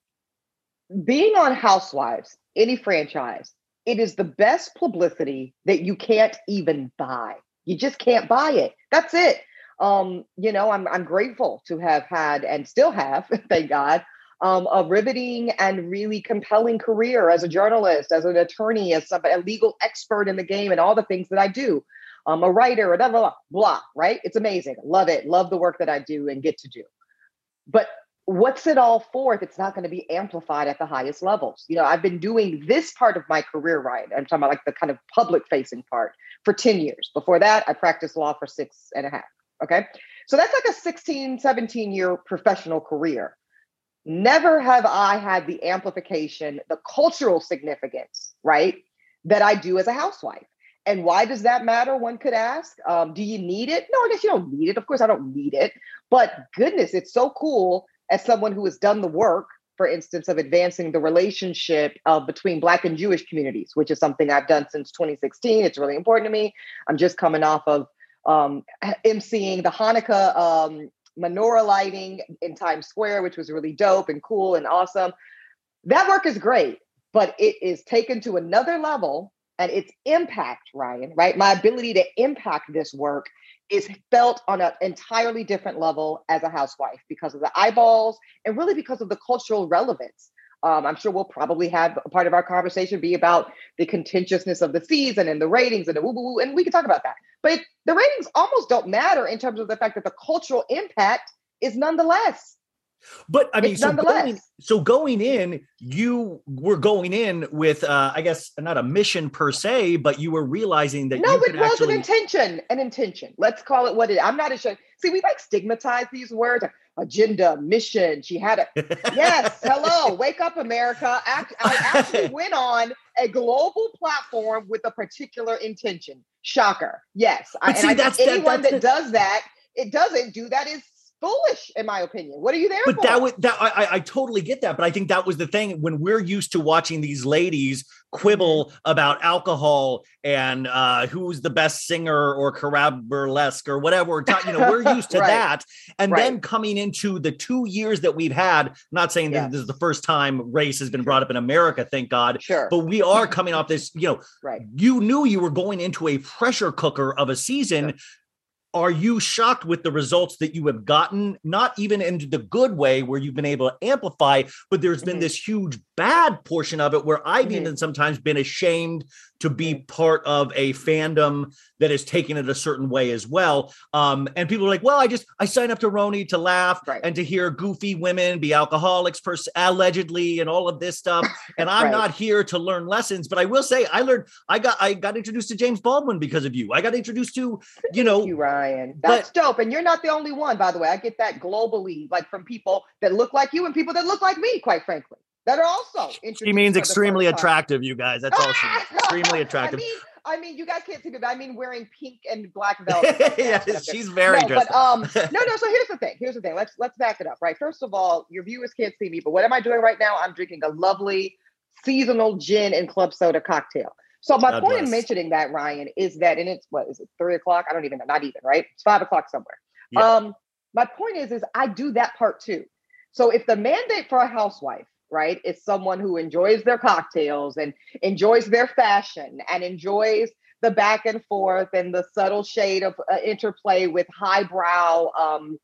Being on Housewives, any franchise, it is the best publicity that you can't even buy. You just can't buy it. That's it. Um, you know, I'm I'm grateful to have had and still have, thank God, um, a riveting and really compelling career as a journalist, as an attorney, as somebody, a legal expert in the game, and all the things that I do. I'm a writer, blah, blah, blah, blah, right? It's amazing. Love it. Love the work that I do and get to do. But what's it all for if it's not going to be amplified at the highest levels? You know, I've been doing this part of my career, right? I'm talking about like the kind of public facing part for ten years. Before that, I practiced law for six and a half. Okay. So that's like a sixteen, seventeen year professional career. Never have I had the amplification, the cultural significance, right, that I do as a housewife. And why does that matter? One could ask. Um, do you need it? No, I guess you don't need it. Of course, I don't need it. But goodness, it's so cool as someone who has done the work, for instance, of advancing the relationship uh, between Black and Jewish communities, which is something I've done since twenty sixteen. It's really important to me. I'm just coming off of um, emceeing the Hanukkah um, menorah lighting in Times Square, which was really dope and cool and awesome. That work is great, but it is taken to another level. And its impact, Ryan, right? My ability to impact this work is felt on an entirely different level as a housewife because of the eyeballs and really because of the cultural relevance. Um, I'm sure we'll probably have a part of our conversation be about the contentiousness of the season and the ratings and the woo woo woo, and we can talk about that. But it, the ratings almost don't matter in terms of the fact that the cultural impact is nonetheless. But I mean, It's so nonetheless. going, so going in, you were going in with, uh, I guess, not a mission per se, but you were realizing that No, you it could was actually. an intention, an intention. Let's call it what it is. I'm not ashamed. See, we like stigmatize these words, like agenda, mission. She had a, yes, hello, wake up, America. Act, I actually went on a global platform with a particular intention. Shocker. Yes. I, But see, and I that's- think that- anyone that's that the- does that, it doesn't do that is foolish, in my opinion. What are you there But for? that was that I, I- I totally get that, but I think that was the thing when we're used to watching these ladies quibble about alcohol and uh, who's the best singer or carab burlesque or whatever. We're talking, you know, we're used to Right. that, and Right. then coming into the two years that we've had. I'm not saying that Yes. this is the first time race has been brought up in America, thank God. Sure. But we are coming off this. You know, Right. you knew you were going into a pressure cooker of a season. Sure. Are you shocked with the results that you have gotten, not even in the good way where you've been able to amplify, but there's been Mhm. this huge bad portion of it where I've Mhm. even sometimes been ashamed to be part of a fandom that is taking it a certain way as well. Um, and people are like, well, I just, I signed up to Roni to laugh Right. and to hear goofy women be alcoholics pers- allegedly and all of this stuff. And I'm Right. not here to learn lessons, but I will say I learned, I got, I got introduced to James Baldwin because of you. I got introduced to, you know, Thank you, Ryan. That's but- dope. And you're not the only one, by the way. I get that globally, like from people that look like you and people that look like me, quite frankly, that are also she introduced means for the extremely first time. attractive, you guys. That's all she means. Extremely attractive. I mean, I mean, you guys can't see me, but I mean wearing pink and black velvet. Yeah, she's very no, dressed but um, no, no. So here's the thing. Here's the thing. Let's let's back it up, right? First of all, your viewers can't see me, but what am I doing right now? I'm drinking a lovely seasonal gin and club soda cocktail. So my God point bless. in mentioning that, Ryan, is that, and it's what is it, three o'clock? I don't even know. Not even, right? It's five o'clock somewhere. Yeah. Um, my point is, is I do that part too. So if the mandate for a housewife, right, is someone who enjoys their cocktails and enjoys their fashion and enjoys the back and forth and the subtle shade of uh, interplay with highbrow, um,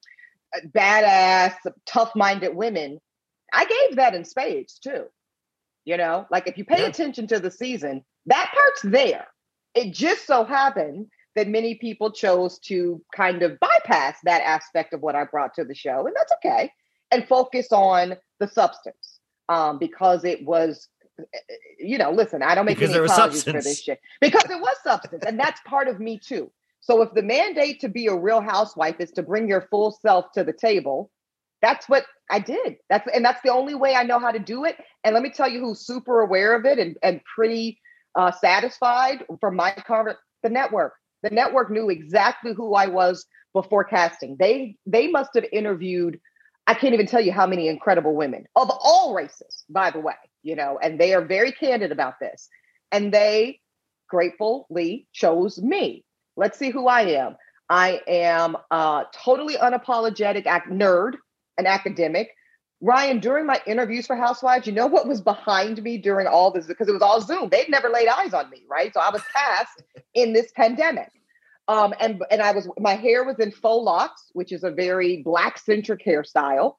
badass, tough-minded women, I gave that in spades too. You know, like if you pay Yeah. attention to the season, that part's there. It just so happened that many people chose to kind of bypass that aspect of what I brought to the show, and that's okay, and focus on the substance um, because it was, you know, listen, I don't make Because any there was apologies for substance. this shit because it was substance, and that's part of me too. So if the mandate to be a real housewife is to bring your full self to the table, that's what I did. That's and that's the only way I know how to do it. And let me tell you who's super aware of it and, and pretty uh, satisfied from my conver- the network. The network knew exactly who I was before casting. They they must have interviewed, I can't even tell you how many incredible women of all races, by the way, you know, and they are very candid about this. And they gratefully chose me. Let's see who I am. I am a totally unapologetic ac- nerd, an academic. Ryan, during my interviews for Housewives, you know what was behind me during all this? Because it was all Zoom. They'd never laid eyes on me, right? So I was cast in this pandemic. Um, and, and I was, my hair was in faux locks, which is a very Black-centric hairstyle.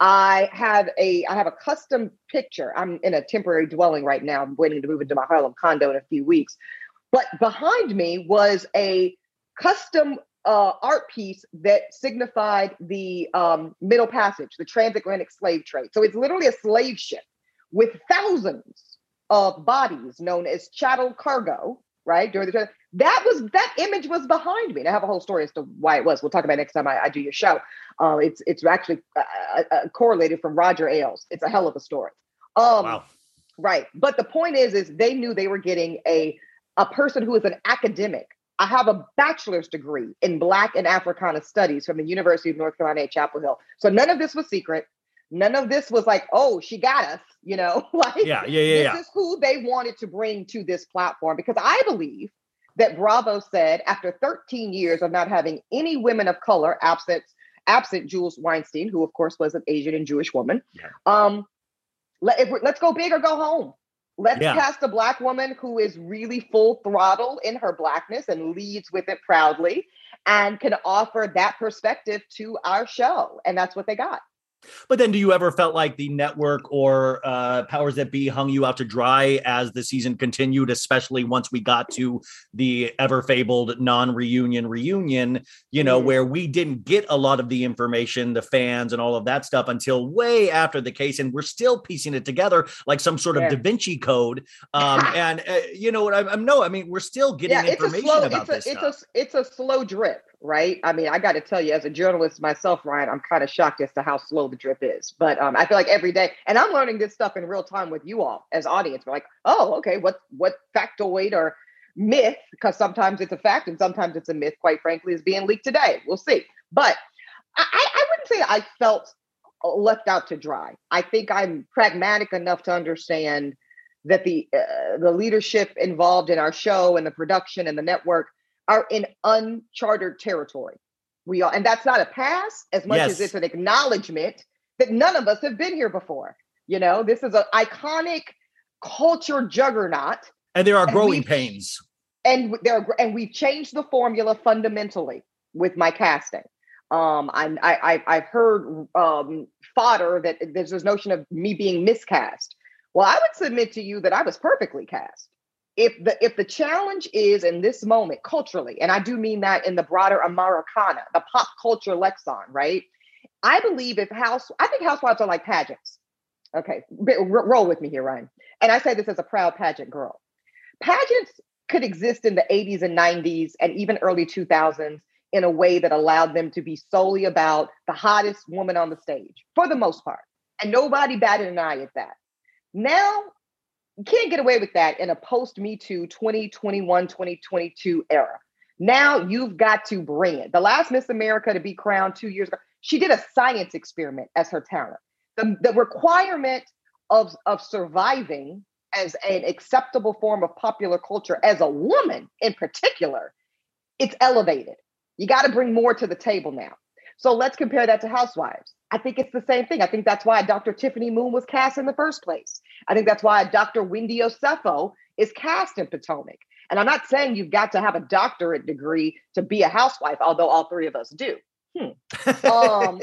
I have a, I have a custom picture. I'm in a temporary dwelling right now. I'm waiting to move into my Harlem condo in a few weeks. But behind me was a custom uh, art piece that signified the um, Middle Passage, the transatlantic slave trade. So it's literally a slave ship with thousands of bodies known as chattel cargo, right? During the that was that image was behind me. And I have a whole story as to why it was. We'll talk about it next time I, I do your show. Uh, it's it's actually uh, uh, correlated from Roger Ailes. It's a hell of a story. Um, Wow. Right. But the point is, is they knew they were getting a a person who is an academic. I have a bachelor's degree in Black and Africana Studies from the University of North Carolina at Chapel Hill. So none of this was secret. None of this was like, oh, she got us, you know, like Yeah, yeah, yeah. this yeah. is who they wanted to bring to this platform. Because I believe that Bravo said after thirteen years of not having any women of color, absent, absent Jules Weinstein, who of course was an Asian and Jewish woman, Yeah. um, let, if let's go big or go home. Let's Yeah. cast a Black woman who is really full throttle in her Blackness and leads with it proudly and can offer that perspective to our show. And that's what they got. But then do you ever felt like the network or uh, powers that be hung you out to dry as the season continued, especially once we got to the ever fabled non-reunion reunion, you know, Mm. where we didn't get a lot of the information, the fans and all of that stuff until way after the case. And we're still piecing it together like some sort of Yeah. Da Vinci Code. Um, and, uh, you know what, I'm, I'm no, I mean, we're still getting Yeah, it's a information slow, about it's this a, it's stuff. a, it's a slow drip, right? I mean, I got to tell you, as a journalist myself, Ryan, I'm kind of shocked as to how slow the drip is. But um, I feel like every day, and I'm learning this stuff in real time with you all as audience. We're like, oh, okay, what what factoid or myth? Because sometimes it's a fact and sometimes it's a myth. Quite frankly, is being leaked today. We'll see. But I, I wouldn't say I felt left out to dry. I think I'm pragmatic enough to understand that the uh, the leadership involved in our show and the production and the network are in uncharted territory. We are, and that's not a pass as much Yes. as it's an acknowledgement that none of us have been here before. You know, this is an iconic culture juggernaut, And there are and growing we've- pains. and there and we've changed the formula fundamentally with my casting. Um, I'm, I, I, I've heard um, fodder that there's this notion of me being miscast. Well, I would submit to you that I was perfectly cast. If the if the challenge is in this moment culturally, and I do mean that in the broader Americana, the pop culture lexicon, right? I believe if house, I think housewives are like pageants. Okay, r- roll with me here, Ryan. And I say this as a proud pageant girl. Pageants could exist in the eighties and nineties and even early two thousands in a way that allowed them to be solely about the hottest woman on the stage, for the most part. And nobody batted an eye at that. Now, you can't get away with that in a post-Me Too twenty twenty-one, twenty twenty-two era. Now you've got to bring it. The last Miss America to be crowned two years ago, she did a science experiment as her talent. The, the requirement of, of surviving as an acceptable form of popular culture as a woman in particular, it's elevated. You got to bring more to the table now. So let's compare that to Housewives. I think it's the same thing. I think that's why Doctor Tiffany Moon was cast in the first place. I think that's why Doctor Wendy Osefo is cast in Potomac. And I'm not saying you've got to have a doctorate degree to be a housewife, although all three of us do. Hmm. um,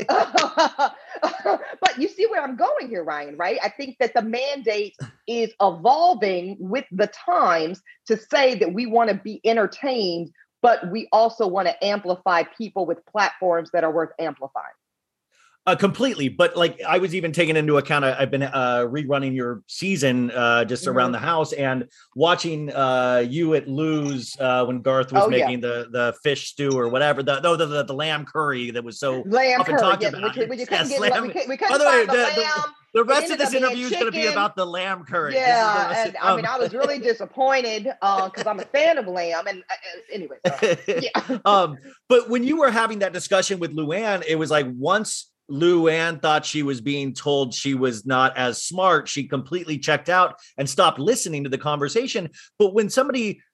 but you see where I'm going here, Ryan, right? I think that the mandate is evolving with the times to say that we want to be entertained, but we also want to amplify people with platforms that are worth amplifying. Uh, completely. But like I was even taking into account, I, I've been uh, rerunning your season uh, just Mhm. around the house and watching uh, you at Lou's uh, when Garth was Oh, yeah. making the the fish stew or whatever, the, no, the, the, the lamb curry that was so Lamb often curry, talked yeah, about. which, which you couldn't Yes, get, lamb- we couldn't, we By couldn't the way, find the, the- lamb. The It rest ended of this up being interview is going to be chicken. about the lamb curry. This is Yeah, the rest and of- I mean, I was really disappointed because I'm a fan of lamb. And uh, uh, anyway, so, yeah. um, but when you were having that discussion with Luann, it was like once Luann thought she was being told she was not as smart, she completely checked out and stopped listening to the conversation. But when somebody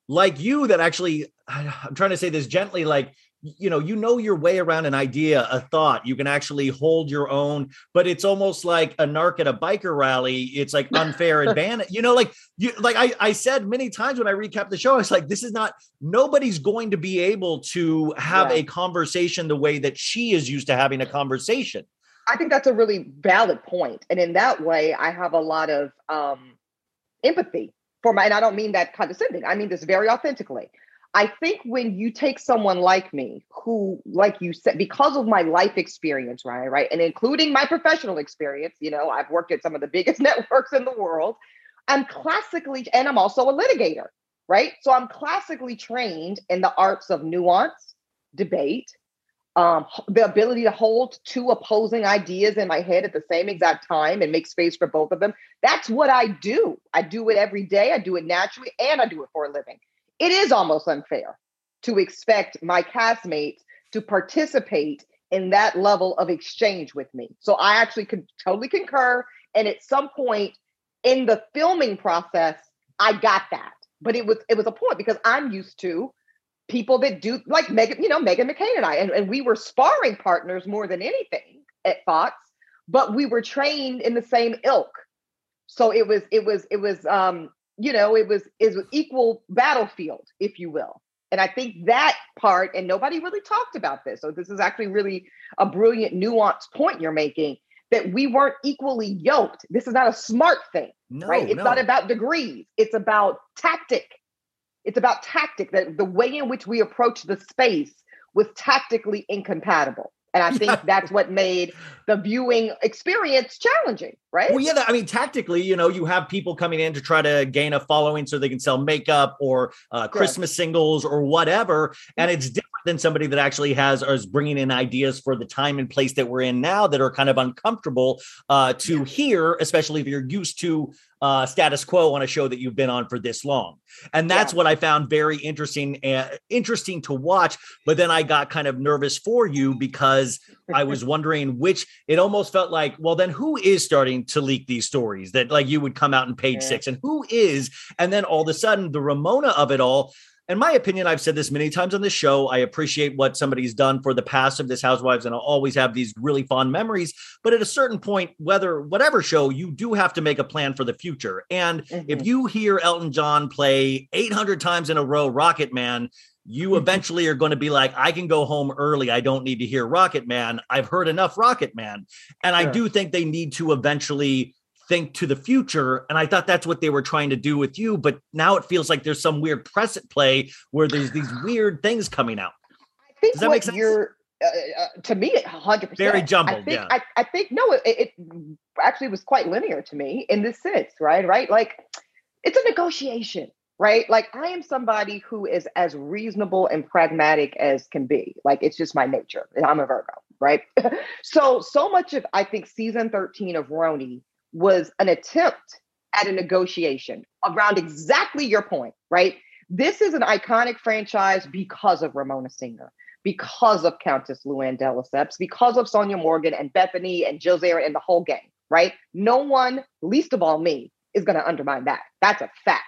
like you that actually, I'm trying to say this gently, like, you know, you know your way around an idea, a thought. You can actually hold your own, but it's almost like a narc at a biker rally. It's like unfair advantage. You know, like you, like I, I said many times when I recap the show, I was like, this is not, nobody's going to be able to have Yeah. a conversation the way that she is used to having a conversation. I think that's a really valid point. And in that way, I have a lot of um, empathy for my, and I don't mean that condescending. I mean this very authentically. I think when you take someone like me, who, like you said, because of my life experience, right, right, and including my professional experience, you know, I've worked at some of the biggest networks in the world. I'm classically, and I'm also a litigator, right? So I'm classically trained in the arts of nuance, debate, um, the ability to hold two opposing ideas in my head at the same exact time and make space for both of them. That's what I do. I do it every day. I do it naturally, and I do it for a living. It is almost unfair to expect my castmates to participate in that level of exchange with me. So I actually could totally concur. And at some point in the filming process, I got that. But it was it was a point because I'm used to people that do like Megan, you know, Megan McCain and I, and, and we were sparring partners more than anything at Fox, but we were trained in the same ilk. So it was it was it was um you know, it was is equal battlefield, if you will. And I think that part, and nobody really talked about this. So this is actually really a brilliant, nuanced point you're making, that we weren't equally yoked. This is not a smart thing, No, right? It's no. not about degrees. It's about tactic. It's about tactic, that the way in which we approach the space was tactically incompatible. And I think Yeah. that's what made the viewing experience challenging, right? Well, yeah, that- I mean, tactically, you know, you have people coming in to try to gain a following so they can sell makeup or uh, Christmas singles or whatever. And it's different than somebody that actually has or is bringing in ideas for the time and place that we're in now that are kind of uncomfortable uh, to hear, especially if you're used to uh, status quo on a show that you've been on for this long. And that's Yeah. what I found very interesting, uh, interesting to watch. But then I got kind of nervous for you because I was wondering which, it almost felt like, well, then who is starting to leak these stories that like you would come out in page Yeah. six and who is, and then all of a sudden the Ramona of it all. In my opinion, I've said this many times on the show, I appreciate what somebody's done for the past of this Housewives, and I'll always have these really fond memories. But at a certain point, whether whatever show, you do have to make a plan for the future. And Mhm. if you hear Elton John play eight hundred times in a row Rocket Man, you eventually are going to be like, I can go home early. I don't need to hear Rocket Man. I've heard enough Rocket Man. And I Sure. do think they need to eventually think to the future. And I thought that's what they were trying to do with you. But now it feels like there's some weird press at play where there's these weird things coming out. I think Does that what make sense? you're, uh, uh, to me, one hundred percent. Very jumbled, I think, yeah. I, I think, no, it, it actually was quite linear to me in this sense, right? Right? Like, it's a negotiation, right? Like, I am somebody who is as reasonable and pragmatic as can be. Like, it's just my nature, and I'm a Virgo, right? so, so much of, I think, season thirteen of Roni was an attempt at a negotiation around exactly your point, right? This is an iconic franchise because of Ramona Singer, because of Countess Luann de Lesseps, because of Sonia Morgan and Bethany and Jill Zarin and the whole gang, right? No one, least of all me, is going to undermine that. That's a fact.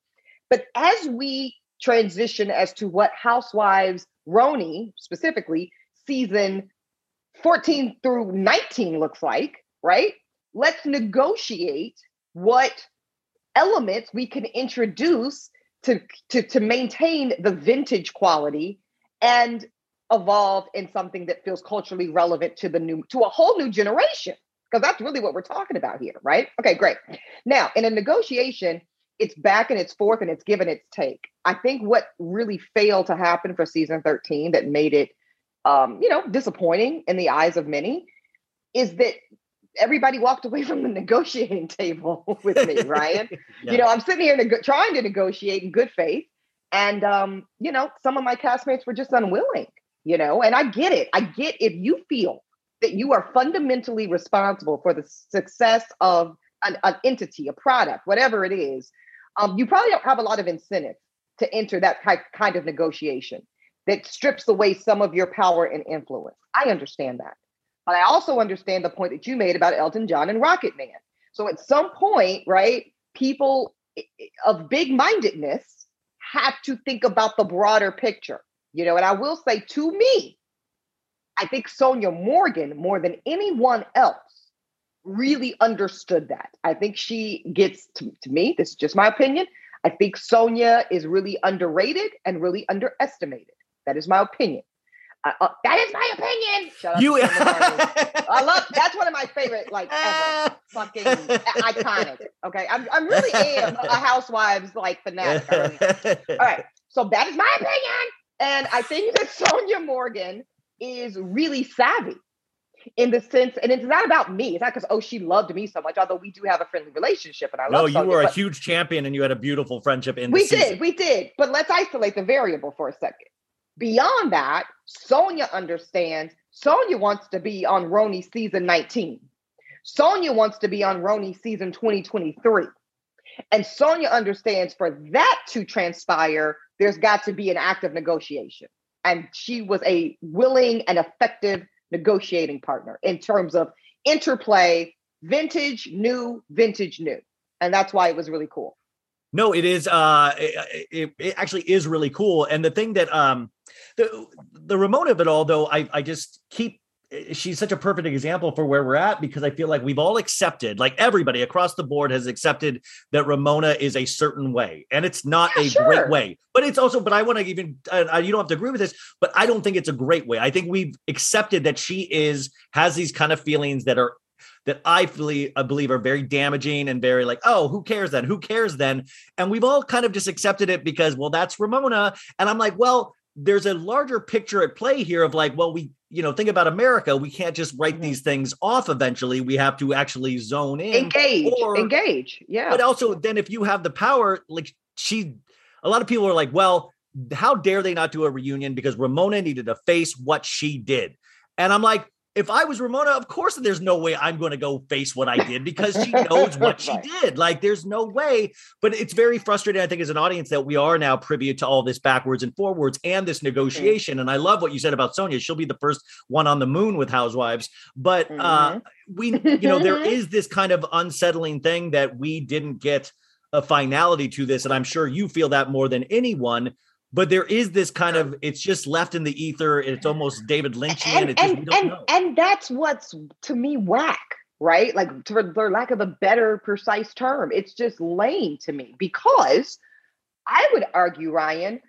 But as we transition as to what Housewives Roni, specifically season fourteen through nineteen looks like, right? Let's negotiate what elements we can introduce to, to, to maintain the vintage quality and evolve in something that feels culturally relevant to the new, to a whole new generation. Because that's really what we're talking about here, right? Okay, great. Now, in a negotiation, it's back and it's forth and it's given its take. I think what really failed to happen for season thirteen that made it, um, you know, disappointing in the eyes of many is that everybody walked away from the negotiating table with me, Ryan. Yeah. You know, I'm sitting here neg- trying to negotiate in good faith. And, um, you know, some of my castmates were just unwilling, you know, and I get it. I get if you feel that you are fundamentally responsible for the success of an, an entity, a product, whatever it is, um, you probably don't have a lot of incentive to enter that ki- kind of negotiation that strips away some of your power and influence. I understand that. But I also understand the point that you made about Elton John and Rocket Man. So at some point, right, people of big-mindedness have to think about the broader picture. You know, and I will say, to me, I think Sonja Morgan, more than anyone else, really understood that. I think she gets, to, to me, this is just my opinion, I think Sonja is really underrated and really underestimated. That is my opinion. Uh, uh, that is my opinion. Shut up. You, I love, that's one of my favorite, like, ever. Fucking iconic. Okay. I'm, I'm really am a Housewives, like, fanatic. All right. So that is my opinion. And I think that Sonja Morgan is really savvy in the sense, and it's not about me. It's not because, oh, she loved me so much, although we do have a friendly relationship and I no, love you Sonja, were a but huge champion and you had a beautiful friendship in the we season. did, we did. But let's isolate the variable for a second. Beyond that, Sonja understands. Sonja wants to be on Roni season nineteen. Sonja wants to be on Roni season twenty twenty-three. And Sonja understands for that to transpire, there's got to be an active negotiation. And she was a willing and effective negotiating partner in terms of interplay, vintage, new, vintage, new. And that's why it was really cool. No, it is. Uh, it, it actually is really cool. And the thing that um, the the Ramona of it all, though, I I just keep. She's such a perfect example for where we're at, because I feel like we've all accepted, like everybody across the board has accepted that Ramona is a certain way, and it's not Yeah, a sure. great way. But it's also, but I want to even, uh, you don't have to agree with this, but I don't think it's a great way. I think we've accepted that she is has these kind of feelings that are. that I believe, I believe are very damaging and very like, oh, who cares then? Who cares then? And we've all kind of just accepted it because, well, that's Ramona. And I'm like, well, there's a larger picture at play here of like, well, we, you know, think about America. We can't just write mm-hmm. these things off eventually. We have to actually zone in. Engage, or, engage. Yeah. But also then if you have the power, like she, a lot of people are like, well, how dare they not do a reunion because Ramona needed to face what she did. And I'm like, if I was Ramona, of course, there's no way I'm going to go face what I did because she knows what she did. Like, there's no way. But it's very frustrating, I think, as an audience that we are now privy to all this backwards and forwards and this negotiation. Mm-hmm. And I love what you said about Sonja. She'll be the first one on the moon with Housewives. But mm-hmm. uh, we, you know, there is this kind of unsettling thing that we didn't get a finality to this. And I'm sure you feel that more than anyone. But there is this kind of, it's just left in the ether. It's almost David Lynchian. And, it's just, and, we don't and, know. and that's what's, to me, whack, right? Like, to, for lack of a better, precise term, it's just lame to me because I would argue, Ryan,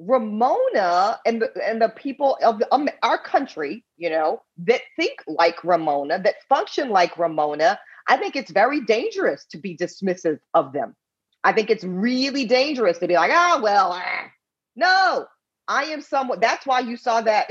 Ramona and the, and the people of the, um, our country, you know, that think like Ramona, that function like Ramona, I think it's very dangerous to be dismissive of them. I think it's really dangerous to be like, oh, well, ah. No, I am someone. That's why you saw that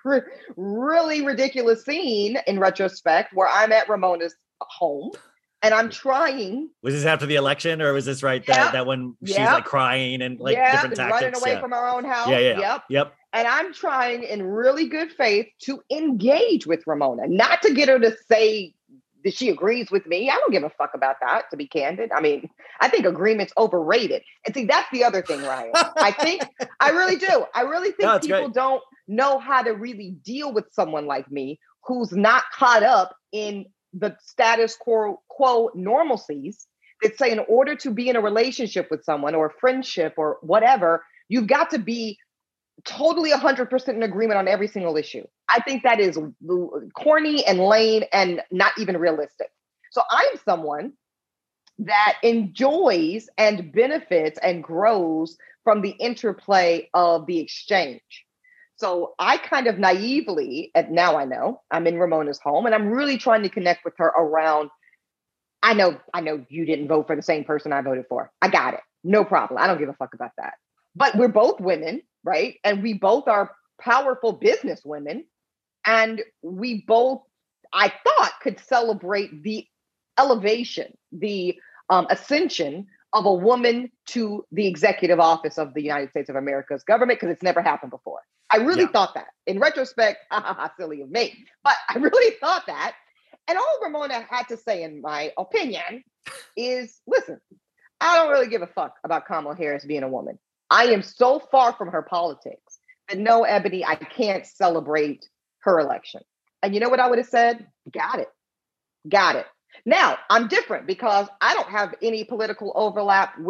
really ridiculous scene in retrospect where I'm at Ramona's home and I'm trying. Was this after the election or was this right? That, yeah. that when she's yeah. like crying and like yeah. different tactics? running away yeah. from our own house. Yeah, yeah, Yep. Yep. And I'm trying in really good faith to engage with Ramona, not to get her to say that she agrees with me. I don't give a fuck about that, to be candid. I mean, I think agreement's overrated. And see, that's the other thing, Ryan. I think, I really do. I really think no, people great. don't know how to really deal with someone like me who's not caught up in the status quo, quo normalcies that say in order to be in a relationship with someone or a friendship or whatever, you've got to be totally one hundred percent in agreement on every single issue. I think that is corny and lame and not even realistic. So I'm someone that enjoys and benefits and grows from the interplay of the exchange. So I kind of naively, and now I know, I'm in Ramona's home and I'm really trying to connect with her around, I know, I know you didn't vote for the same person I voted for. I got it. No problem. I don't give a fuck about that. But we're both women, right? And we both are powerful business women. And we both, I thought, could celebrate the elevation, the um, ascension of a woman to the executive office of the United States of America's government, because it's never happened before. I really yeah. thought that. In retrospect, silly of me, but I really thought that. And all Ramona had to say, in my opinion, is, listen, I don't really give a fuck about Kamala Harris being a woman. I am so far from her politics that no, Ebony, I can't celebrate her election. And you know what I would have said? Got it. Got it. Now, I'm different because I don't have any political overlap with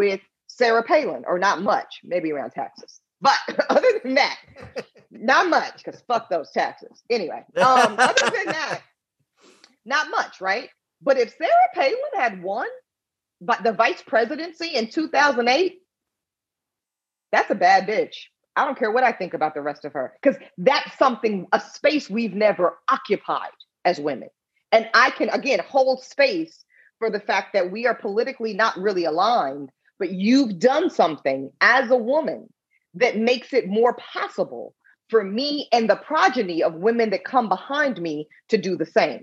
Sarah Palin, or not much, maybe around Texas. But other than that, not much, because fuck those taxes. Anyway, um, other than that, not much, right? But if Sarah Palin had won but the vice presidency in two thousand eight, that's a bad bitch. I don't care what I think about the rest of her, because that's something, a space we've never occupied as women. And I can, again, hold space for the fact that we are politically not really aligned, but you've done something as a woman that makes it more possible for me and the progeny of women that come behind me to do the same.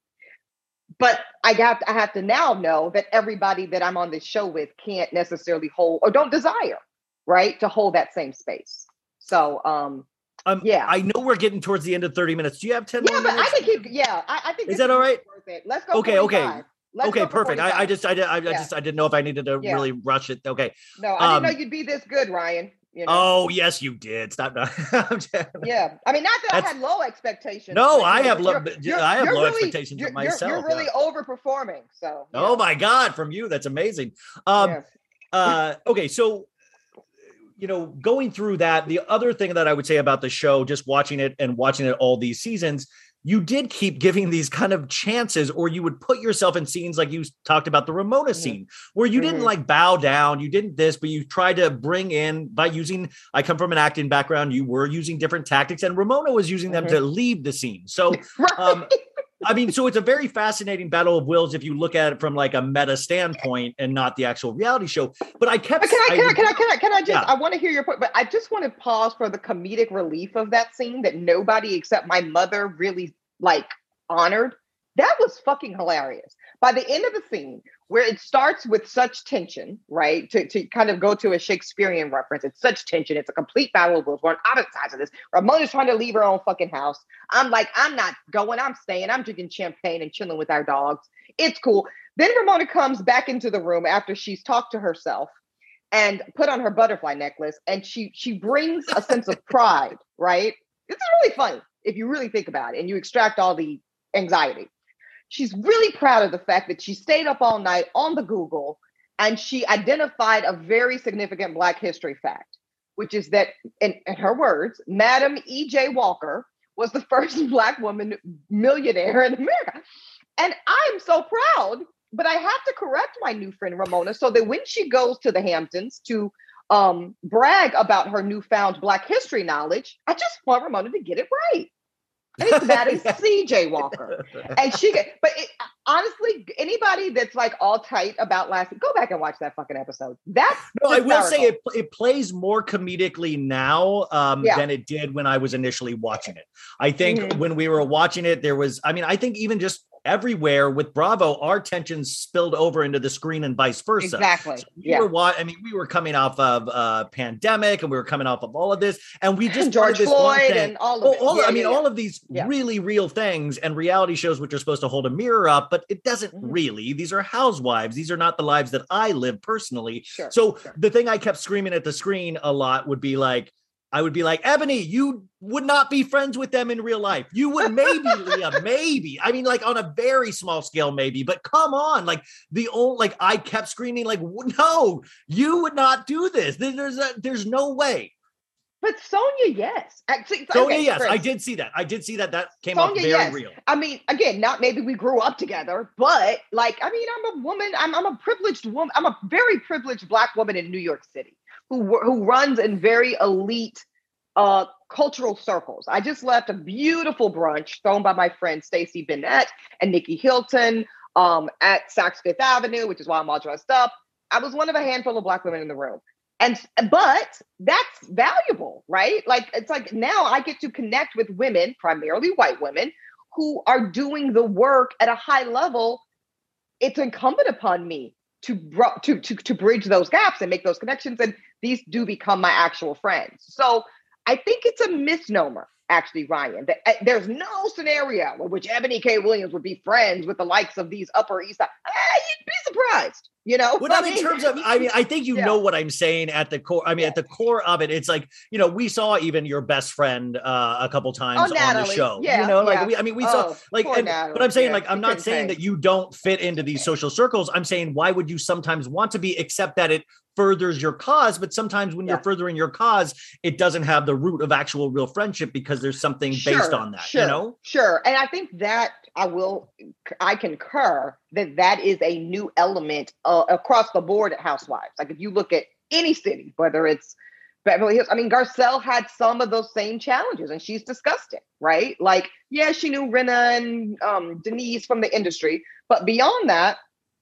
But I got, I have to now know that everybody that I'm on this show with can't necessarily hold or don't desire, right, to hold that same space. So, um, um, yeah, I know we're getting towards the end of thirty minutes. Do you have ten yeah, more but minutes? I can keep. Yeah, I, I think is that all right? Worth it. Let's go. Okay, forty-five. okay. Let's okay, perfect. I, I just, I, did, I, yeah. I just, I didn't know if I needed to yeah. really rush it. Okay. No, I um, didn't know you'd be this good, Ryan. You know? Oh, yes, you did. Stop. yeah, I mean, not that That's, I had low expectations. No, I have low. I have low really, expectations of myself. You're, you're really yeah. overperforming. So. Yeah. Oh my God, from you, that's amazing. Um, yeah. uh, okay, so. You know, going through that, the other thing that I would say about the show, just watching it and watching it all these seasons, you did keep giving these kind of chances, or you would put yourself in scenes like you talked about the Ramona mm-hmm. scene, where you mm-hmm. didn't like bow down, you didn't this, but you tried to bring in by using, I come from an acting background, you were using different tactics, and Ramona was using them mm-hmm. to leave the scene. So, right. um, I mean, so it's a very fascinating battle of wills if you look at it from like a meta standpoint and not the actual reality show. But I kept. But can I? Can I? I, can I? Can I? Can I just? Yeah. I want to hear your point, but I just want to pause for the comedic relief of that scene that nobody except my mother really like honored. That was fucking hilarious. By the end of the scene, where it starts with such tension, right? To, to kind of go to a Shakespearean reference, it's such tension. It's a complete battle of wills. We're on opposite sides of this. Ramona's trying to leave her own fucking house. I'm like, I'm not going. I'm staying. I'm drinking champagne and chilling with our dogs. It's cool. Then Ramona comes back into the room after she's talked to herself and put on her butterfly necklace. And she she brings a sense of pride, right? This is really funny if you really think about it and you extract all the anxiety. She's really proud of the fact that she stayed up all night on the Google and she identified a very significant Black history fact, which is that, in, in her words, Madam E J Walker was the first Black woman millionaire in America. And I'm so proud, but I have to correct my new friend Ramona so that when she goes to the Hamptons to um, brag about her newfound Black history knowledge, I just want Ramona to get it right. I think that is C J Walker. And she get, but it, honestly, anybody that's like all tight about last, go back and watch that fucking episode. That's no, I will say it, it plays more comedically now um, yeah. than it did when I was initially watching it. I think Mm-hmm. when we were watching it, there was, I mean, I think even just everywhere with Bravo, our tensions spilled over into the screen and vice versa. Exactly. So we yeah. were, I mean, we were coming off of a uh, pandemic and we were coming off of all of this, and we just George this Floyd one thing. and all of oh, it. all, Yeah, I mean, yeah, all yeah. of these yeah. really real things and reality shows, which are supposed to hold a mirror up, but it doesn't Mm-hmm. really. These are housewives. These are not the lives that I live personally. Sure, so sure. the thing I kept screaming at the screen a lot would be like, I would be like, Ebony, you would not be friends with them in real life. You would maybe, Leah, maybe. I mean, like on a very small scale, maybe. But come on, like the old, like I kept screaming, like, no, you would not do this. There's a, there's no way. But Sonia, yes. Actually, Sonia, okay, yes, Chris. I did see that. I did see that. That came Sonia, off very yes. real. I mean, again, not maybe we grew up together, but like, I mean, I'm a woman. I'm, I'm a privileged woman. I'm a very privileged Black woman in New York City who who runs in very elite uh, cultural circles. I just left a beautiful brunch thrown by my friend Stacey Bennett and Nikki Hilton um, at Saks Fifth Avenue, which is why I'm all dressed up. I was one of a handful of Black women in the room. And, but that's valuable, right? Like, it's like now I get to connect with women, primarily white women, who are doing the work at a high level. It's incumbent upon me to, to, to, to bridge those gaps and make those connections. And these do become my actual friends. So I think it's a misnomer, actually, Ryan, that uh, there's no scenario in which Ebony K. Williams would be friends with the likes of these Upper East Side. Ah, you'd be surprised. You know, Well, not in terms of, I mean, I think you Yeah. know what I'm saying at the core. I mean, Yeah. at the core of it, it's like, you know, we saw even your best friend uh, a couple times Oh, on the Natalie. show. Yeah, You know, like yeah. we, I mean, we saw Oh, like, poor and, Natalie. but I'm saying Yeah, like, I'm she not couldn't saying pay. that you don't fit into these social circles. I'm saying, why would you sometimes want to be, except that it furthers your cause, but sometimes when Yeah. you're furthering your cause, it doesn't have the root of actual real friendship because there's something based Sure, on that, sure, you know? Sure. And I think that I will, I concur that that is a new element uh, across the board at Housewives. Like if you look at any city, whether it's Beverly Hills, I mean, Garcelle had some of those same challenges and she's discussed it, right? Like, yeah, she knew Rinna and um, Denise from the industry, but beyond that,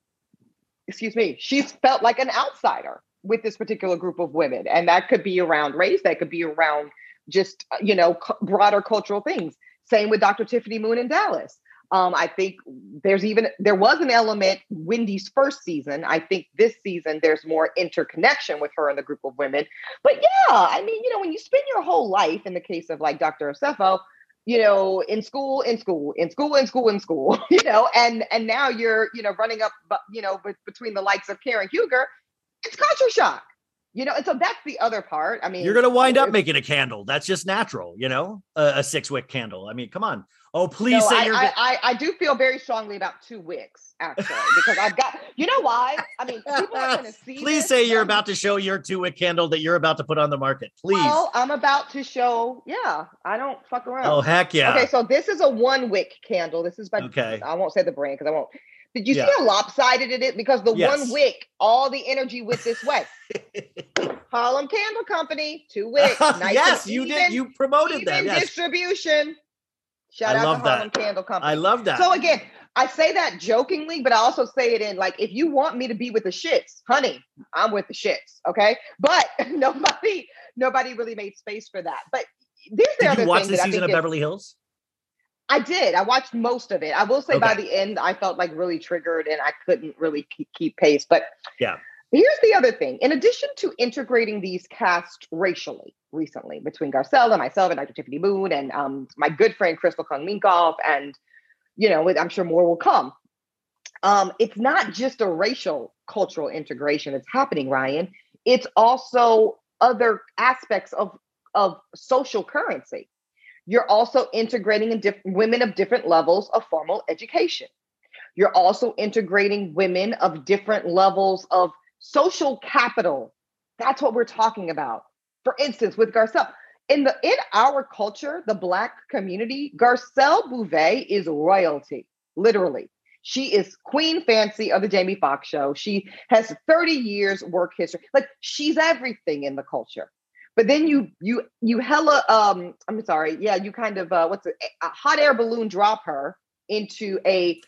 excuse me, she's felt like an outsider with this particular group of women. And that could be around race, that could be around just, you know, c- broader cultural things. Same with Doctor Tiffany Moon in Dallas. Um, I think there's even, there was an element Wendy's first season. I think this season there's more interconnection with her and the group of women. But yeah, I mean, you know, when you spend your whole life, in the case of like Doctor Osefo, you know, in school, in school, in school, in school, in school, you know, and and now you're, you know, running up, you know, be- between the likes of Karen Huger, it's culture shock, you know, and so that's the other part. I mean, You're going to wind up if- making a candle. That's just natural, you know, a, a six wick candle. I mean, come on. Oh, please No, say I, you're. I, go- I, I do feel very strongly about two wicks, actually, because I've got, you know why? I mean, people are going to see Please this, say you're but- about to show your two wick candle that you're about to put on the market. Please. Well, I'm about to show, yeah, I don't fuck around. Oh, heck yeah. Okay, so this is a one wick candle. This is by, Okay. I won't say the brand because I won't. Did you Yeah. see how lopsided it is? Because the Yes. one wick, all the energy went this way. Harlem Candle Company, two wicks. Nice yes, and you even, did. You promoted even them. Yes. distribution. Shout I out love to Harlem that. Candle Company. I love that. So again, I say that jokingly, but I also say it in like, if you want me to be with the shits, honey, I'm with the shits. Okay. But nobody, nobody really made space for that. But there's the Did other you watch thing the that I season think of is- Beverly Hills? I did. I watched most of it. I will say by Okay. the end, I felt like really triggered and I couldn't really keep, keep pace. But Yeah. here's the other thing. In addition to integrating these casts racially recently between Garcelle and myself and Doctor Tiffany Moon and um, my good friend Crystal Kung Minkoff, and, you know, I'm sure more will come. Um, it's not just a racial cultural integration that's happening, Ryan. It's also other aspects of, of social currency. You're also integrating in diff- women of different levels of formal education. You're also integrating women of different levels of social capital. That's what we're talking about. For instance, with Garcelle, in the in our culture, the Black community, Garcelle Bouvet is royalty, literally. She is Queen Fancy of the Jamie Foxx show. She has thirty years work history. Like, she's everything in the culture. But then you you you hella um I'm sorry, yeah, you kind of uh what's it, a hot air balloon drop her into a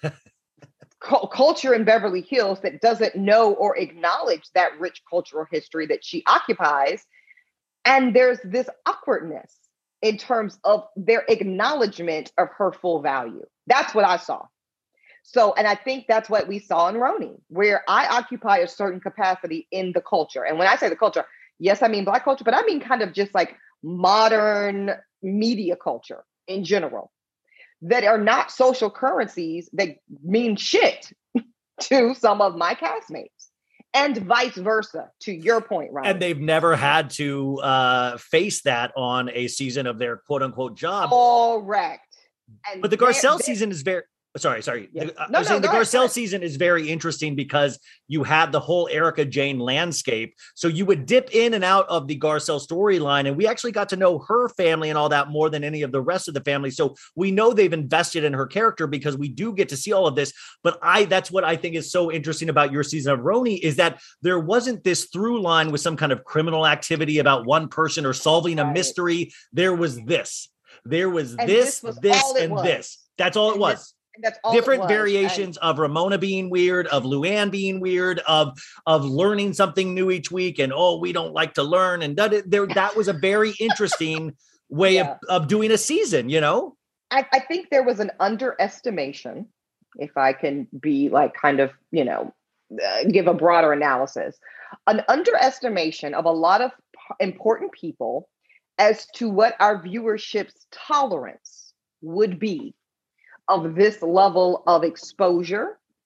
cu- culture in Beverly Hills that doesn't know or acknowledge that rich cultural history that she occupies. And there's this awkwardness in terms of their acknowledgement of her full value. That's what I saw. So, and I think that's what we saw in Roni, where I occupy a certain capacity in the culture. And when I say the culture, yes, I mean Black culture, but I mean kind of just like modern media culture in general, that are not social currencies that mean shit to some of my castmates, and vice versa, to your point, Ryan. And they've never had to uh, face that on a season of their quote unquote job. Correct. And But the they're- Garcelle they're- season is very. Sorry, sorry. Yeah. The- I No, was no, saying the go ahead, go Garcelle ahead. season is very interesting because you had the whole Erica Jane landscape. So you would dip in and out of the Garcelle storyline, and we actually got to know her family and all that more than any of the rest of the family. So we know they've invested in her character because we do get to see all of this. But I, that's what I think is so interesting about your season of Roni, is that there wasn't this through line with some kind of criminal activity about one person or solving a Right. mystery. There was this. There was And this, this was this, all it and was. this. That's all it And was. this- and that's all it Different was. variations of Ramona being weird, of Luann being weird, of of learning something new each week, and oh, we don't like to learn, and that there that was a very interesting way Yeah. of, of doing a season, you know. I, I think there was an underestimation, if I can be like kind of, you know, uh, give a broader analysis, an underestimation of a lot of p- important people as to what our viewership's tolerance would be of this level of exposure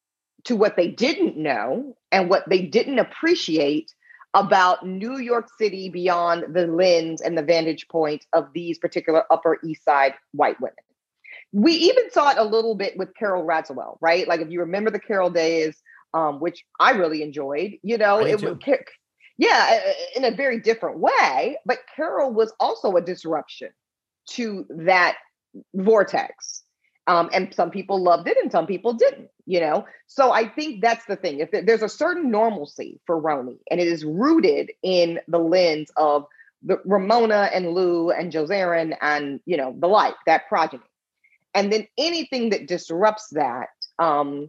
to what they didn't know and what they didn't appreciate about New York City beyond the lens and the vantage point of these particular Upper East Side white women. We even saw it a little bit with Carol Radziwill, right? Like if you remember the Carol days, um, which I really enjoyed, you know, it was, yeah, in a very different way. But Carol was also a disruption to that vortex. Um, and some people loved it and some people didn't, you know? So I think that's the thing. If there's a certain normalcy for Roni, and it is rooted in the lens of the Ramona and Lou and Jozarin and, you know, the like, that progeny. And then anything that disrupts that um,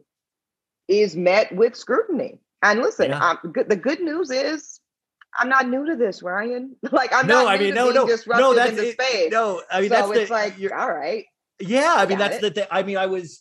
is met with scrutiny. And listen, Yeah. I'm, good, the good news is I'm not new to this, Ryan. Like I'm no, not I new mean, to no, being no, disruptive no, that's in the it, space. no, I mean, so that's it's the, like, you're, all right. yeah, I mean, Got that's it. the thing. I mean, I was,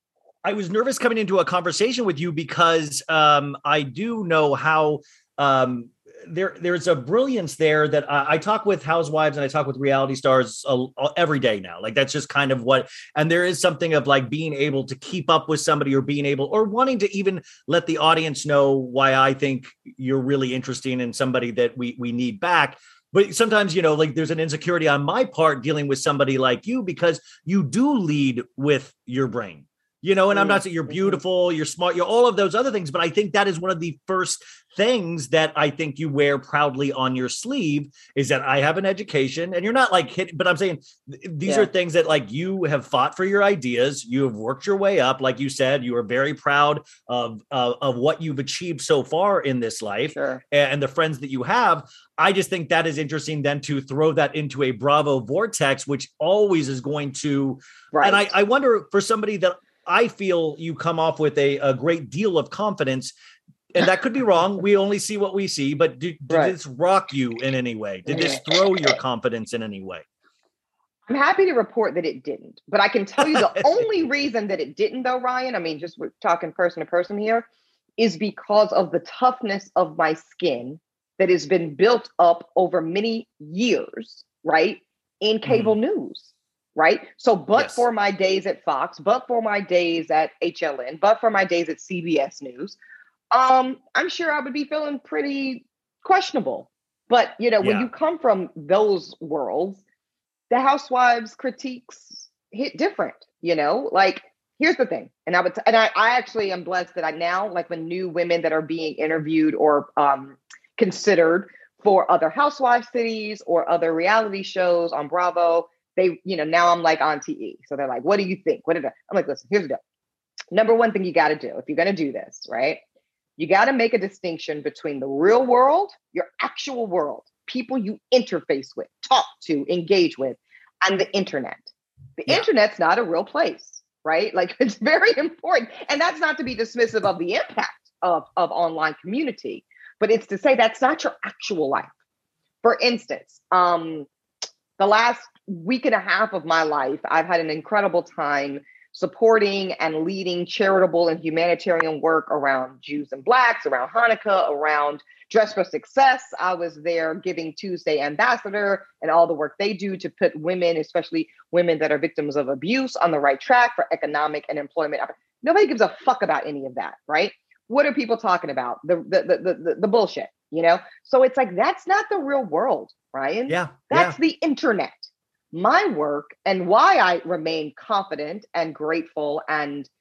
I was nervous coming into a conversation with you because um, I do know how um, there, there's a brilliance there that I, I talk with housewives and I talk with reality stars uh, every day now. Like that's just kind of what, and there is something of like being able to keep up with somebody or being able, or wanting to even let the audience know why I think you're really interesting and somebody that we, we need back. But sometimes, you know, like there's an insecurity on my part dealing with somebody like you because you do lead with your brain. You know, and I'm not saying you're beautiful, you're smart, you're all of those other things, but I think that is one of the first things that I think you wear proudly on your sleeve is that I have an education and you're not like hit, but I'm saying these Yeah. are things that like you have fought for your ideas. You have worked your way up. Like you said, you are very proud of, uh, of what you've achieved so far in this life Sure. and the friends that you have. I just think that is interesting then to throw that into a Bravo vortex, which always is going to, Right. and I, I wonder for somebody that I feel you come off with a, a great deal of confidence, and that could be wrong. We only see what we see, but did, did Right. this rock you in any way? Did this throw your confidence in any way? I'm happy to report that it didn't, but I can tell you the only reason that it didn't though, Ryan, I mean, just we're talking person to person here, is because of the toughness of my skin that has been built up over many years, right? In cable mm. news. Right. So, but yes. for my days at Fox, but for my days at H L N, but for my days at C B S News, um, I'm sure I would be feeling pretty questionable. But, you know, yeah. when you come from those worlds, the Housewives critiques hit different, you know, like here's the thing. And I would, t- and I, I actually am blessed that I now like when new women that are being interviewed or um, considered for other Housewives cities or other reality shows on Bravo. They, you know, now I'm like on T E. So they're like, what do you think? What did I? I'm like, listen, here's the deal. Number one thing you got to do if you're going to do this, right? You got to make a distinction between the real world, your actual world, people you interface with, talk to, engage with, and the internet. The yeah. internet's not a real place, right? Like it's very important. And that's not to be dismissive of the impact of, of online community, but it's to say that's not your actual life. For instance, um, the last week and a half of my life, I've had an incredible time supporting and leading charitable and humanitarian work around Jews and Blacks, around Hanukkah, around Dress for Success. I was there Giving Tuesday ambassador and all the work they do to put women, especially women that are victims of abuse, on the right track for economic and employment. Nobody gives a fuck about any of that, right? What are people talking about? The the the the, the bullshit, you know? So it's like, that's not the real world, Ryan. Yeah. That's yeah. the internet. My work and why I remain confident and grateful and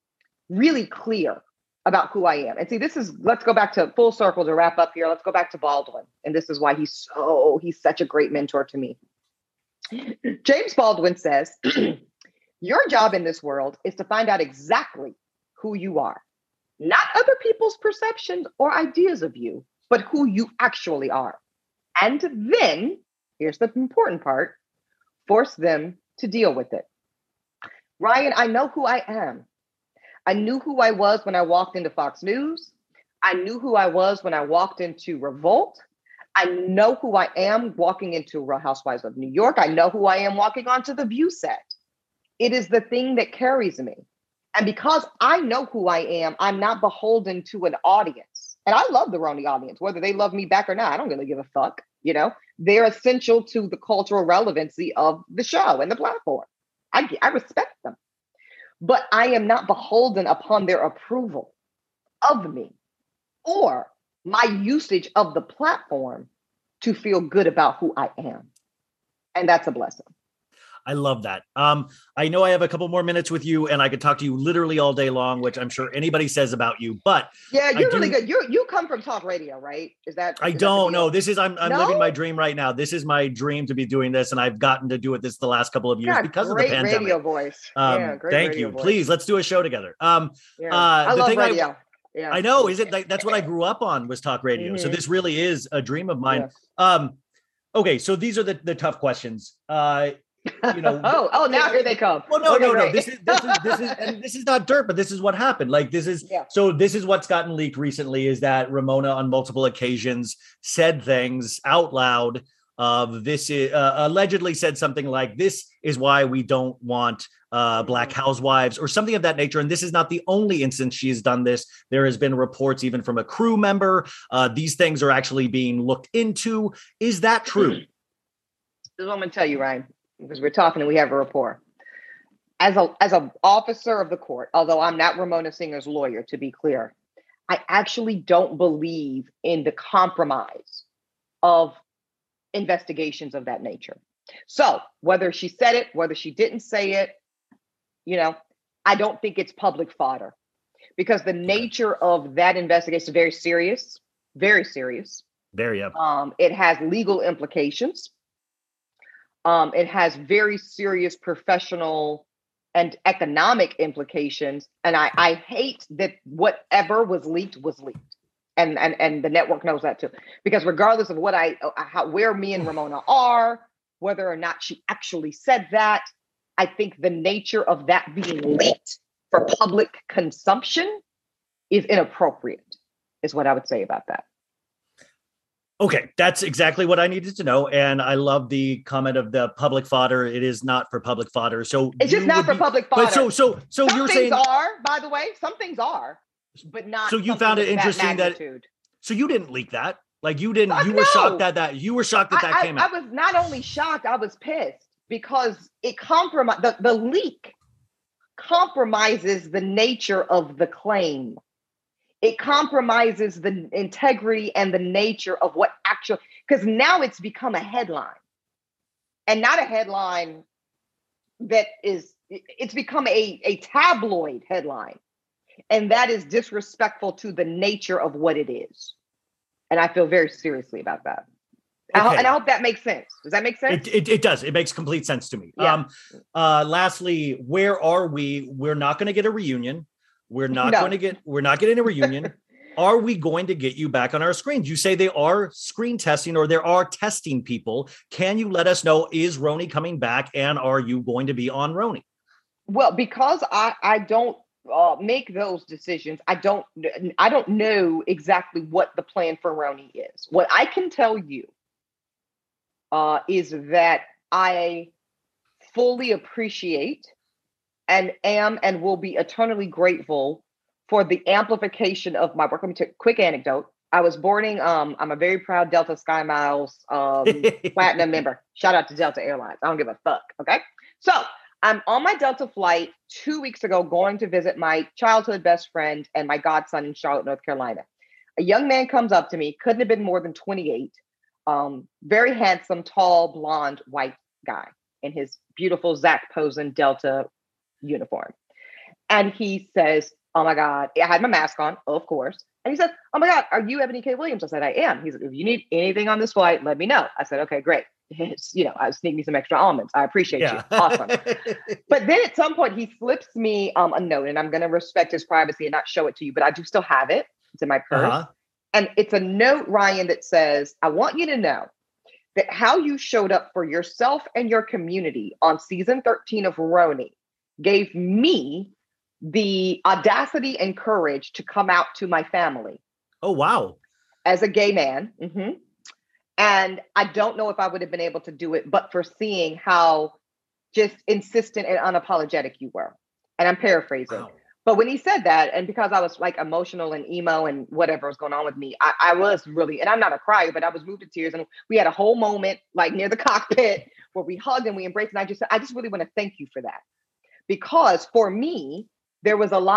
really clear about who I am. And see, this is, let's go back to full circle to wrap up here. Let's go back to Baldwin. And this is why he's so, he's such a great mentor to me. James Baldwin says, your job in this world is to find out exactly who you are, not other people's perceptions or ideas of you, but who you actually are. And then, here's the important part, force them to deal with it. Ryan, I know who I am. I knew who I was when I walked into Fox News. I knew who I was when I walked into Revolt. I know who I am walking into Real Housewives of New York. I know who I am walking onto the View set. It is the thing that carries me. And because I know who I am, I'm not beholden to an audience. And I love the Roni audience, whether they love me back or not. I don't really give a fuck. You know, they're essential to the cultural relevancy of the show and the platform. I, I respect them, but I am not beholden upon their approval. of me or my usage of the platform to feel good about who I am. And that's a blessing. I love that. Um, I know I have a couple more minutes with you and I could talk to you literally all day long, which I'm sure anybody says about you, but yeah, you're I really do, good. You you come from talk radio, right? Is that, I is don't know. know. This is, I'm, I'm no? living my dream right now. This is my dream to be doing this. And I've gotten to do it this the last couple of years God, because of the great pandemic. radio voice. Um, yeah, great thank radio you. voice. Please, let's do a show together. Um, yeah. uh, I the love thing radio. I, yeah. I know, is it like, that's what I grew up on was talk radio. Mm-hmm. So this really is a dream of mine. Yeah. Um, okay. So these are the, the tough questions. Uh, you know, oh, oh, now here they come. Well, no, okay, no, great. no. This is this is this is and this is not dirt, but this is what happened. Like this is yeah. so. This is what's gotten leaked recently is that Ramona on multiple occasions said things out loud. Of this is uh, allegedly said something like, "This is why we don't want uh, black housewives," or something of that nature. And this is not the only instance she has done this. There has been reports even from a crew member. Uh, these things are actually being looked into. Is that true? This is what I'm going to tell you, Ryan. Because we're talking and we have a rapport. As a as an officer of the court, although I'm not Ramona Singer's lawyer, to be clear, I actually don't believe in the compromise of investigations of that nature. So whether she said it, whether she didn't say it, you know, I don't think it's public fodder because the nature of that investigation is very serious, very serious. Very up. Um, it has legal implications. Um, it has very serious professional and economic implications. And I, I hate that whatever was leaked was leaked. And, and, and the network knows that too. Because regardless of what I, how, where me and Ramona are, whether or not she actually said that, I think the nature of that being leaked for public consumption is inappropriate, is what I would say about that. Okay, that's exactly what I needed to know. And I love the comment of the public fodder. It is not for public fodder. So it's just not for be, public fodder. But so so so some you're things saying are, by the way, some things are, but not. So you found it interesting that, that so you didn't leak that. Like you didn't, Fuck you no. were shocked that that you were shocked that I, that I, came out. I was not only shocked, I was pissed because it compromised the, the leak compromises the nature of the claim. It compromises the integrity and the nature of what actually, because now it's become a headline and not a headline that is, it's become a, a tabloid headline. And that is disrespectful to the nature of what it is. And I feel very seriously about that. Okay. I, and I hope that makes sense. Does that make sense? It, it, it does. It makes complete sense to me. Yeah. Um, uh, lastly, where are we? We're not going to get a reunion. We're not No. going to get, we're not getting a reunion. Are we going to get you back on our screens? You say they are screen testing or there are testing people. Can you let us know, is Roni coming back and are you going to be on Roni? Well, because I, I don't uh, make those decisions, I don't, I don't know exactly what the plan for Roni is. What I can tell you uh, is that I fully appreciate and am and will be eternally grateful for the amplification of my work. Let me take a quick anecdote. I was boarding, um, I'm a very proud Delta Sky Miles um, Platinum member. Shout out to Delta Airlines. I don't give a fuck, okay? So I'm on my Delta flight two weeks ago going to visit my childhood best friend and my godson in Charlotte, North Carolina. A young man comes up to me, couldn't have been more than twenty-eight, um, very handsome, tall, blonde, white guy in his beautiful Zach Posen Delta uniform. And he says, oh my God, I had my mask on, of course. And he said, oh my God, are you Ebony K. Williams? I said, I am. He said, if you need anything on this flight, let me know. I said, okay, great. It's, you know, I sneak me some extra almonds. I appreciate Yeah. you. Awesome. But then at some point he slips me um, a note, and I'm going to respect his privacy and not show it to you, but I do still have it. It's in my purse. Uh-huh. And it's a note, Ryan, that says, I want you to know that how you showed up for yourself and your community on season thirteen of Roni gave me the audacity and courage to come out to my family. Oh, wow. As a gay man. Mm-hmm. And I don't know if I would have been able to do it, but for seeing how just insistent and unapologetic you were. And I'm paraphrasing. Wow. But when he said that, and because I was like emotional and emo and whatever was going on with me, I, I was really, and I'm not a crier, but I was moved to tears. And we had a whole moment like near the cockpit where we hugged and we embraced. And I just said, I just really want to thank you for that. Because for me, there was a lot of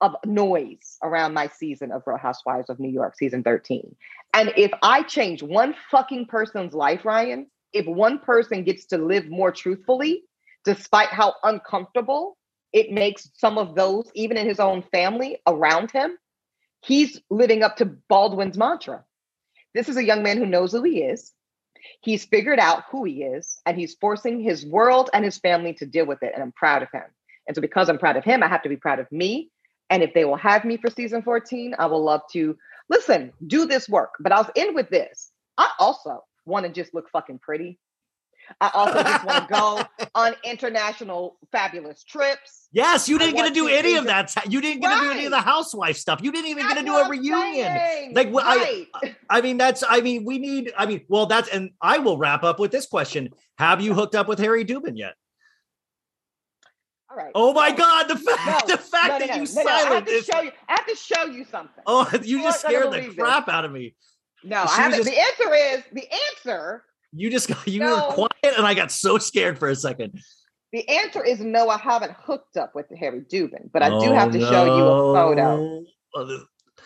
of noise around my season of Real Housewives of New York, season thirteen. And if I change one fucking person's life, Ryan, if one person gets to live more truthfully, despite how uncomfortable it makes some of those, even in his own family around him, he's living up to Baldwin's mantra. This is a young man who knows who he is. He's figured out who he is, and he's forcing his world and his family to deal with it. And I'm proud of him. And so because I'm proud of him, I have to be proud of me. And if they will have me for season fourteen, I will love to, listen, do this work. But I'll end with this. I also want to just look fucking pretty. I also just want to go on international fabulous trips. Yes, you didn't I get to do want to any see of that. You didn't get to do any of the Right. housewife stuff. You didn't even get to That's do what a I'm reunion. saying. Like what Right. I I mean, that's I mean, we need, I mean, well, that's and I will wrap up with this question. Have you hooked up with Harry Dubin yet? All right. Oh my No. God, the fact No, the fact no, no, that no, you no, no. I have silent to is show you. I have to show you something. oh, you You're just not gonna scared the believe this. crap out of me. No, She I was haven't. just- The answer is the answer. You just got you No. were quiet and I got so scared for a second. The answer is no. I haven't hooked up with Harry Dubin, but I do have to show you a photo. photo.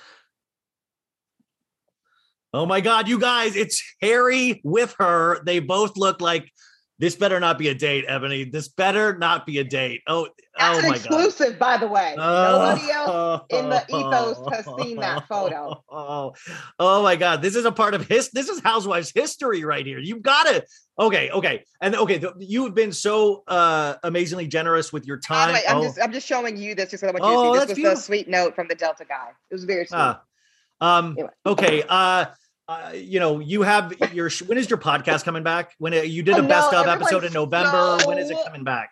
Oh my God, you guys, it's Harry with her. They both look like this better not be a date, Ebony. This better not be a date. Oh, That's oh an my God. exclusive, by the way. Nobody else in the ethos Oh. has seen that photo. Oh, oh my God. This is a part of his, this is Housewives history right here. You've got to, okay, okay. And okay, th- you've been so uh, amazingly generous with your By time. the way, I'm Oh. just I'm just showing you this just because I want you Oh, to see. that's This was beautiful. a sweet note from the Delta guy. It was very sweet. Ah. Um, Anyway. okay. Uh, uh, you know, you have your, when is your podcast coming back? When it, you did a I best know, of episode in everyone's November. When is it so- coming back?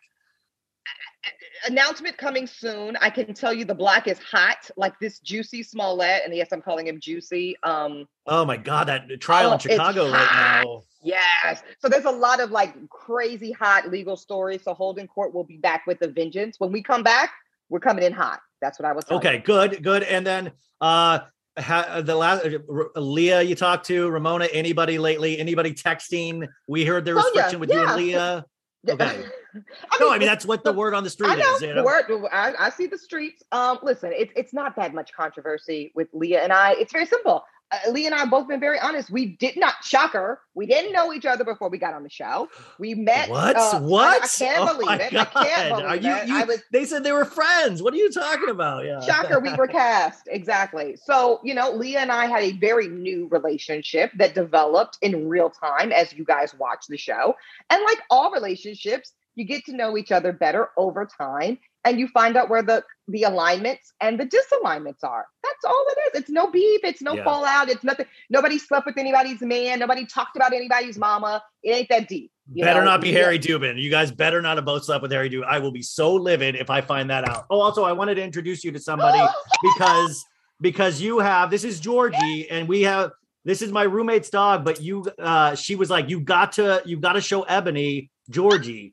Announcement coming soon. I can tell you the black is hot, like this Juicy Smollett, and yes, I'm calling him Juicy. Um, Oh my God, that trial Oh, in it's Chicago right hot. now. yes. So there's a lot of like crazy hot legal stories. So Holden Court will be back with a vengeance. When we come back, we're coming in hot. That's what I was. Okay, good, good. And then uh ha, the last uh, R- Leah you talked to, Ramona, anybody lately, anybody texting? We heard there was Sonia, friction with you yeah. and Leah. Okay. I No, I mean it's- that's what the word on the street I know. is. You know? Word, I, I see the streets. Um, listen, it's it's not that much controversy with Leah and I. It's very simple. Uh, Leah and I have both been very honest. We did not, shocker, we didn't know each other before we got on the show. We met. What? uh, What? I, I can't Oh believe my it. I can't God. believe Are you, it. you- I was They said they were friends. What are you talking about? Yeah. shocker. We were cast exactly. So you know, Leah and I had a very new relationship that developed in real time as you guys watch the show. And like all relationships, you get to know each other better over time, and you find out where the the alignments and the disalignments are. That's all it is. It's no beef. It's no Yeah. fallout. It's nothing. Nobody slept with anybody's man. Nobody talked about anybody's mama. It ain't that deep. you Better know? not be Yeah. Harry Dubin. You guys better not have both slept with Harry Dubin. I will be so livid if I find that out. Oh, also, I wanted to introduce you to somebody because because you have this is Georgie, and we have this is my roommate's dog. But you, uh, she was like, you got to you got to show Ebony Georgie.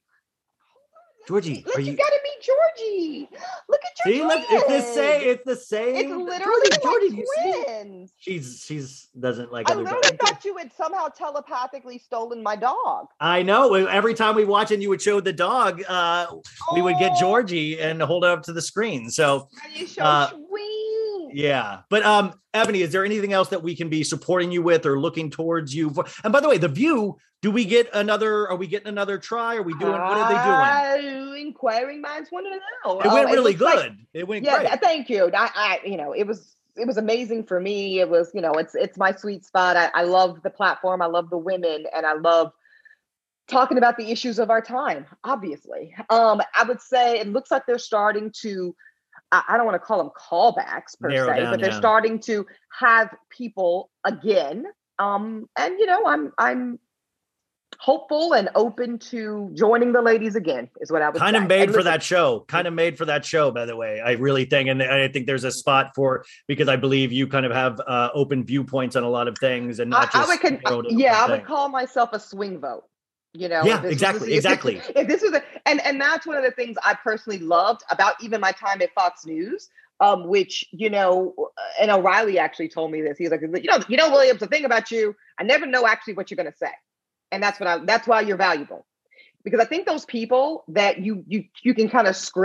Georgie, Look, are you, you? gotta meet Georgie. Look at your See, look, it's the twins. same. It's the same. It's literally Georgie, like Georgie, do you see? twins. She's she's doesn't like I other literally dogs. thought you had somehow telepathically stolen my dog. I know. Every time we watch and you would show the dog, uh, we would get Oh. Georgie and hold it up to the screen. So And you so Uh, sweet. yeah. But um, Ebony, is there anything else that we can be supporting you with or looking towards you for? And by the way, The View, do we get another? Are we getting another try? Are we doing? What are they doing? Uh, inquiring minds want to know. It Um, went really looks like- good. It went yeah, great. th- thank you. I, I, you know, it was it was amazing for me. It was, you know, it's it's my sweet spot. I, I love the platform. I love the women, and I love talking about the issues of our time. Obviously, um, I would say it looks like they're starting to. I, I don't want to call them callbacks per Narrow se, down, but they're yeah. starting to have people again. Um, and you know, I'm I'm hopeful and open to joining the ladies again. Is what I would Kind say. of made And for listen, that show. Kind of made for that show, by the way. I really think, and I think there's a spot for because I believe you kind of have uh, open viewpoints on a lot of things, and not I, I just would con- narrowed to yeah, I one would thing. call myself a swing vote. You know, Yeah, if this was exactly, a- if this- exactly. If this was a, and and that's one of the things I personally loved about even my time at Fox News, um, which you know, and O'Reilly actually told me this. He's like, you know, you know, Williams, the thing about you, I never know actually what you're going to say, and that's what I. That's why you're valuable, because I think those people that you you you can kind of script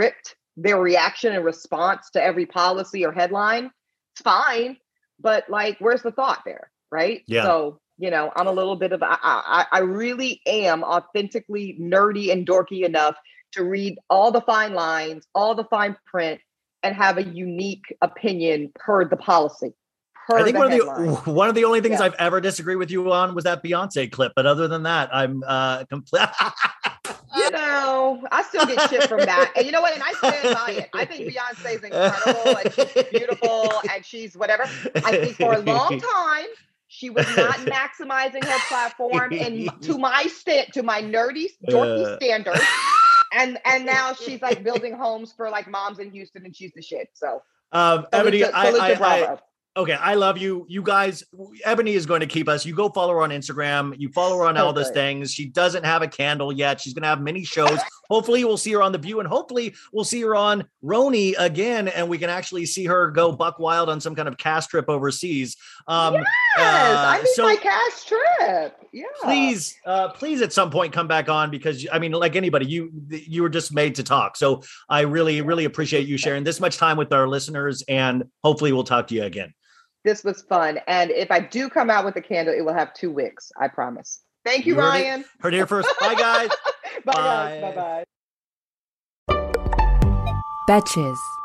their reaction and response to every policy or headline, it's fine. But like, where's the thought there? Right. Yeah. So, you know, I'm a little bit of, I, I, I really am authentically nerdy and dorky enough to read all the fine lines, all the fine print, and have a unique opinion per the policy. Per I think the one headline. of the one of the only things Yeah. I've ever disagreed with you on was that Beyonce clip. But other than that, I'm uh complete. You know, I still get shit from that. And you know what? And I stand by it. I think Beyonce is incredible and she's beautiful and she's whatever. I think for a long time, she was not maximizing her platform and to my st- to my nerdy, dorky Uh. standards. And and now she's like building homes for like moms in Houston and she's the shit. So Um, salute Ebony, to- I, salute to I, I, Bravo. okay, I love you. You guys, Ebony is going to keep us. You go follow her on Instagram. You follow her on all those Okay. things. She doesn't have a candle yet. She's going to have many shows. Hopefully, we'll see her on The View, and hopefully, we'll see her on Roni again, and we can actually see her go buck wild on some kind of cast trip overseas. Um, Yes, uh, I need so- my cash trip. Yeah. Please, uh, please, at some point, come back on because I mean, like anybody, you you were just made to talk. So I really, really appreciate you sharing this much time with our listeners, and hopefully, we'll talk to you again. This was fun. And if I do come out with a candle, it will have two wicks. I promise. Thank you, You heard it. Ryan. Heard it here first. Bye, guys. Bye, guys. Bye. Bye-bye. Betches.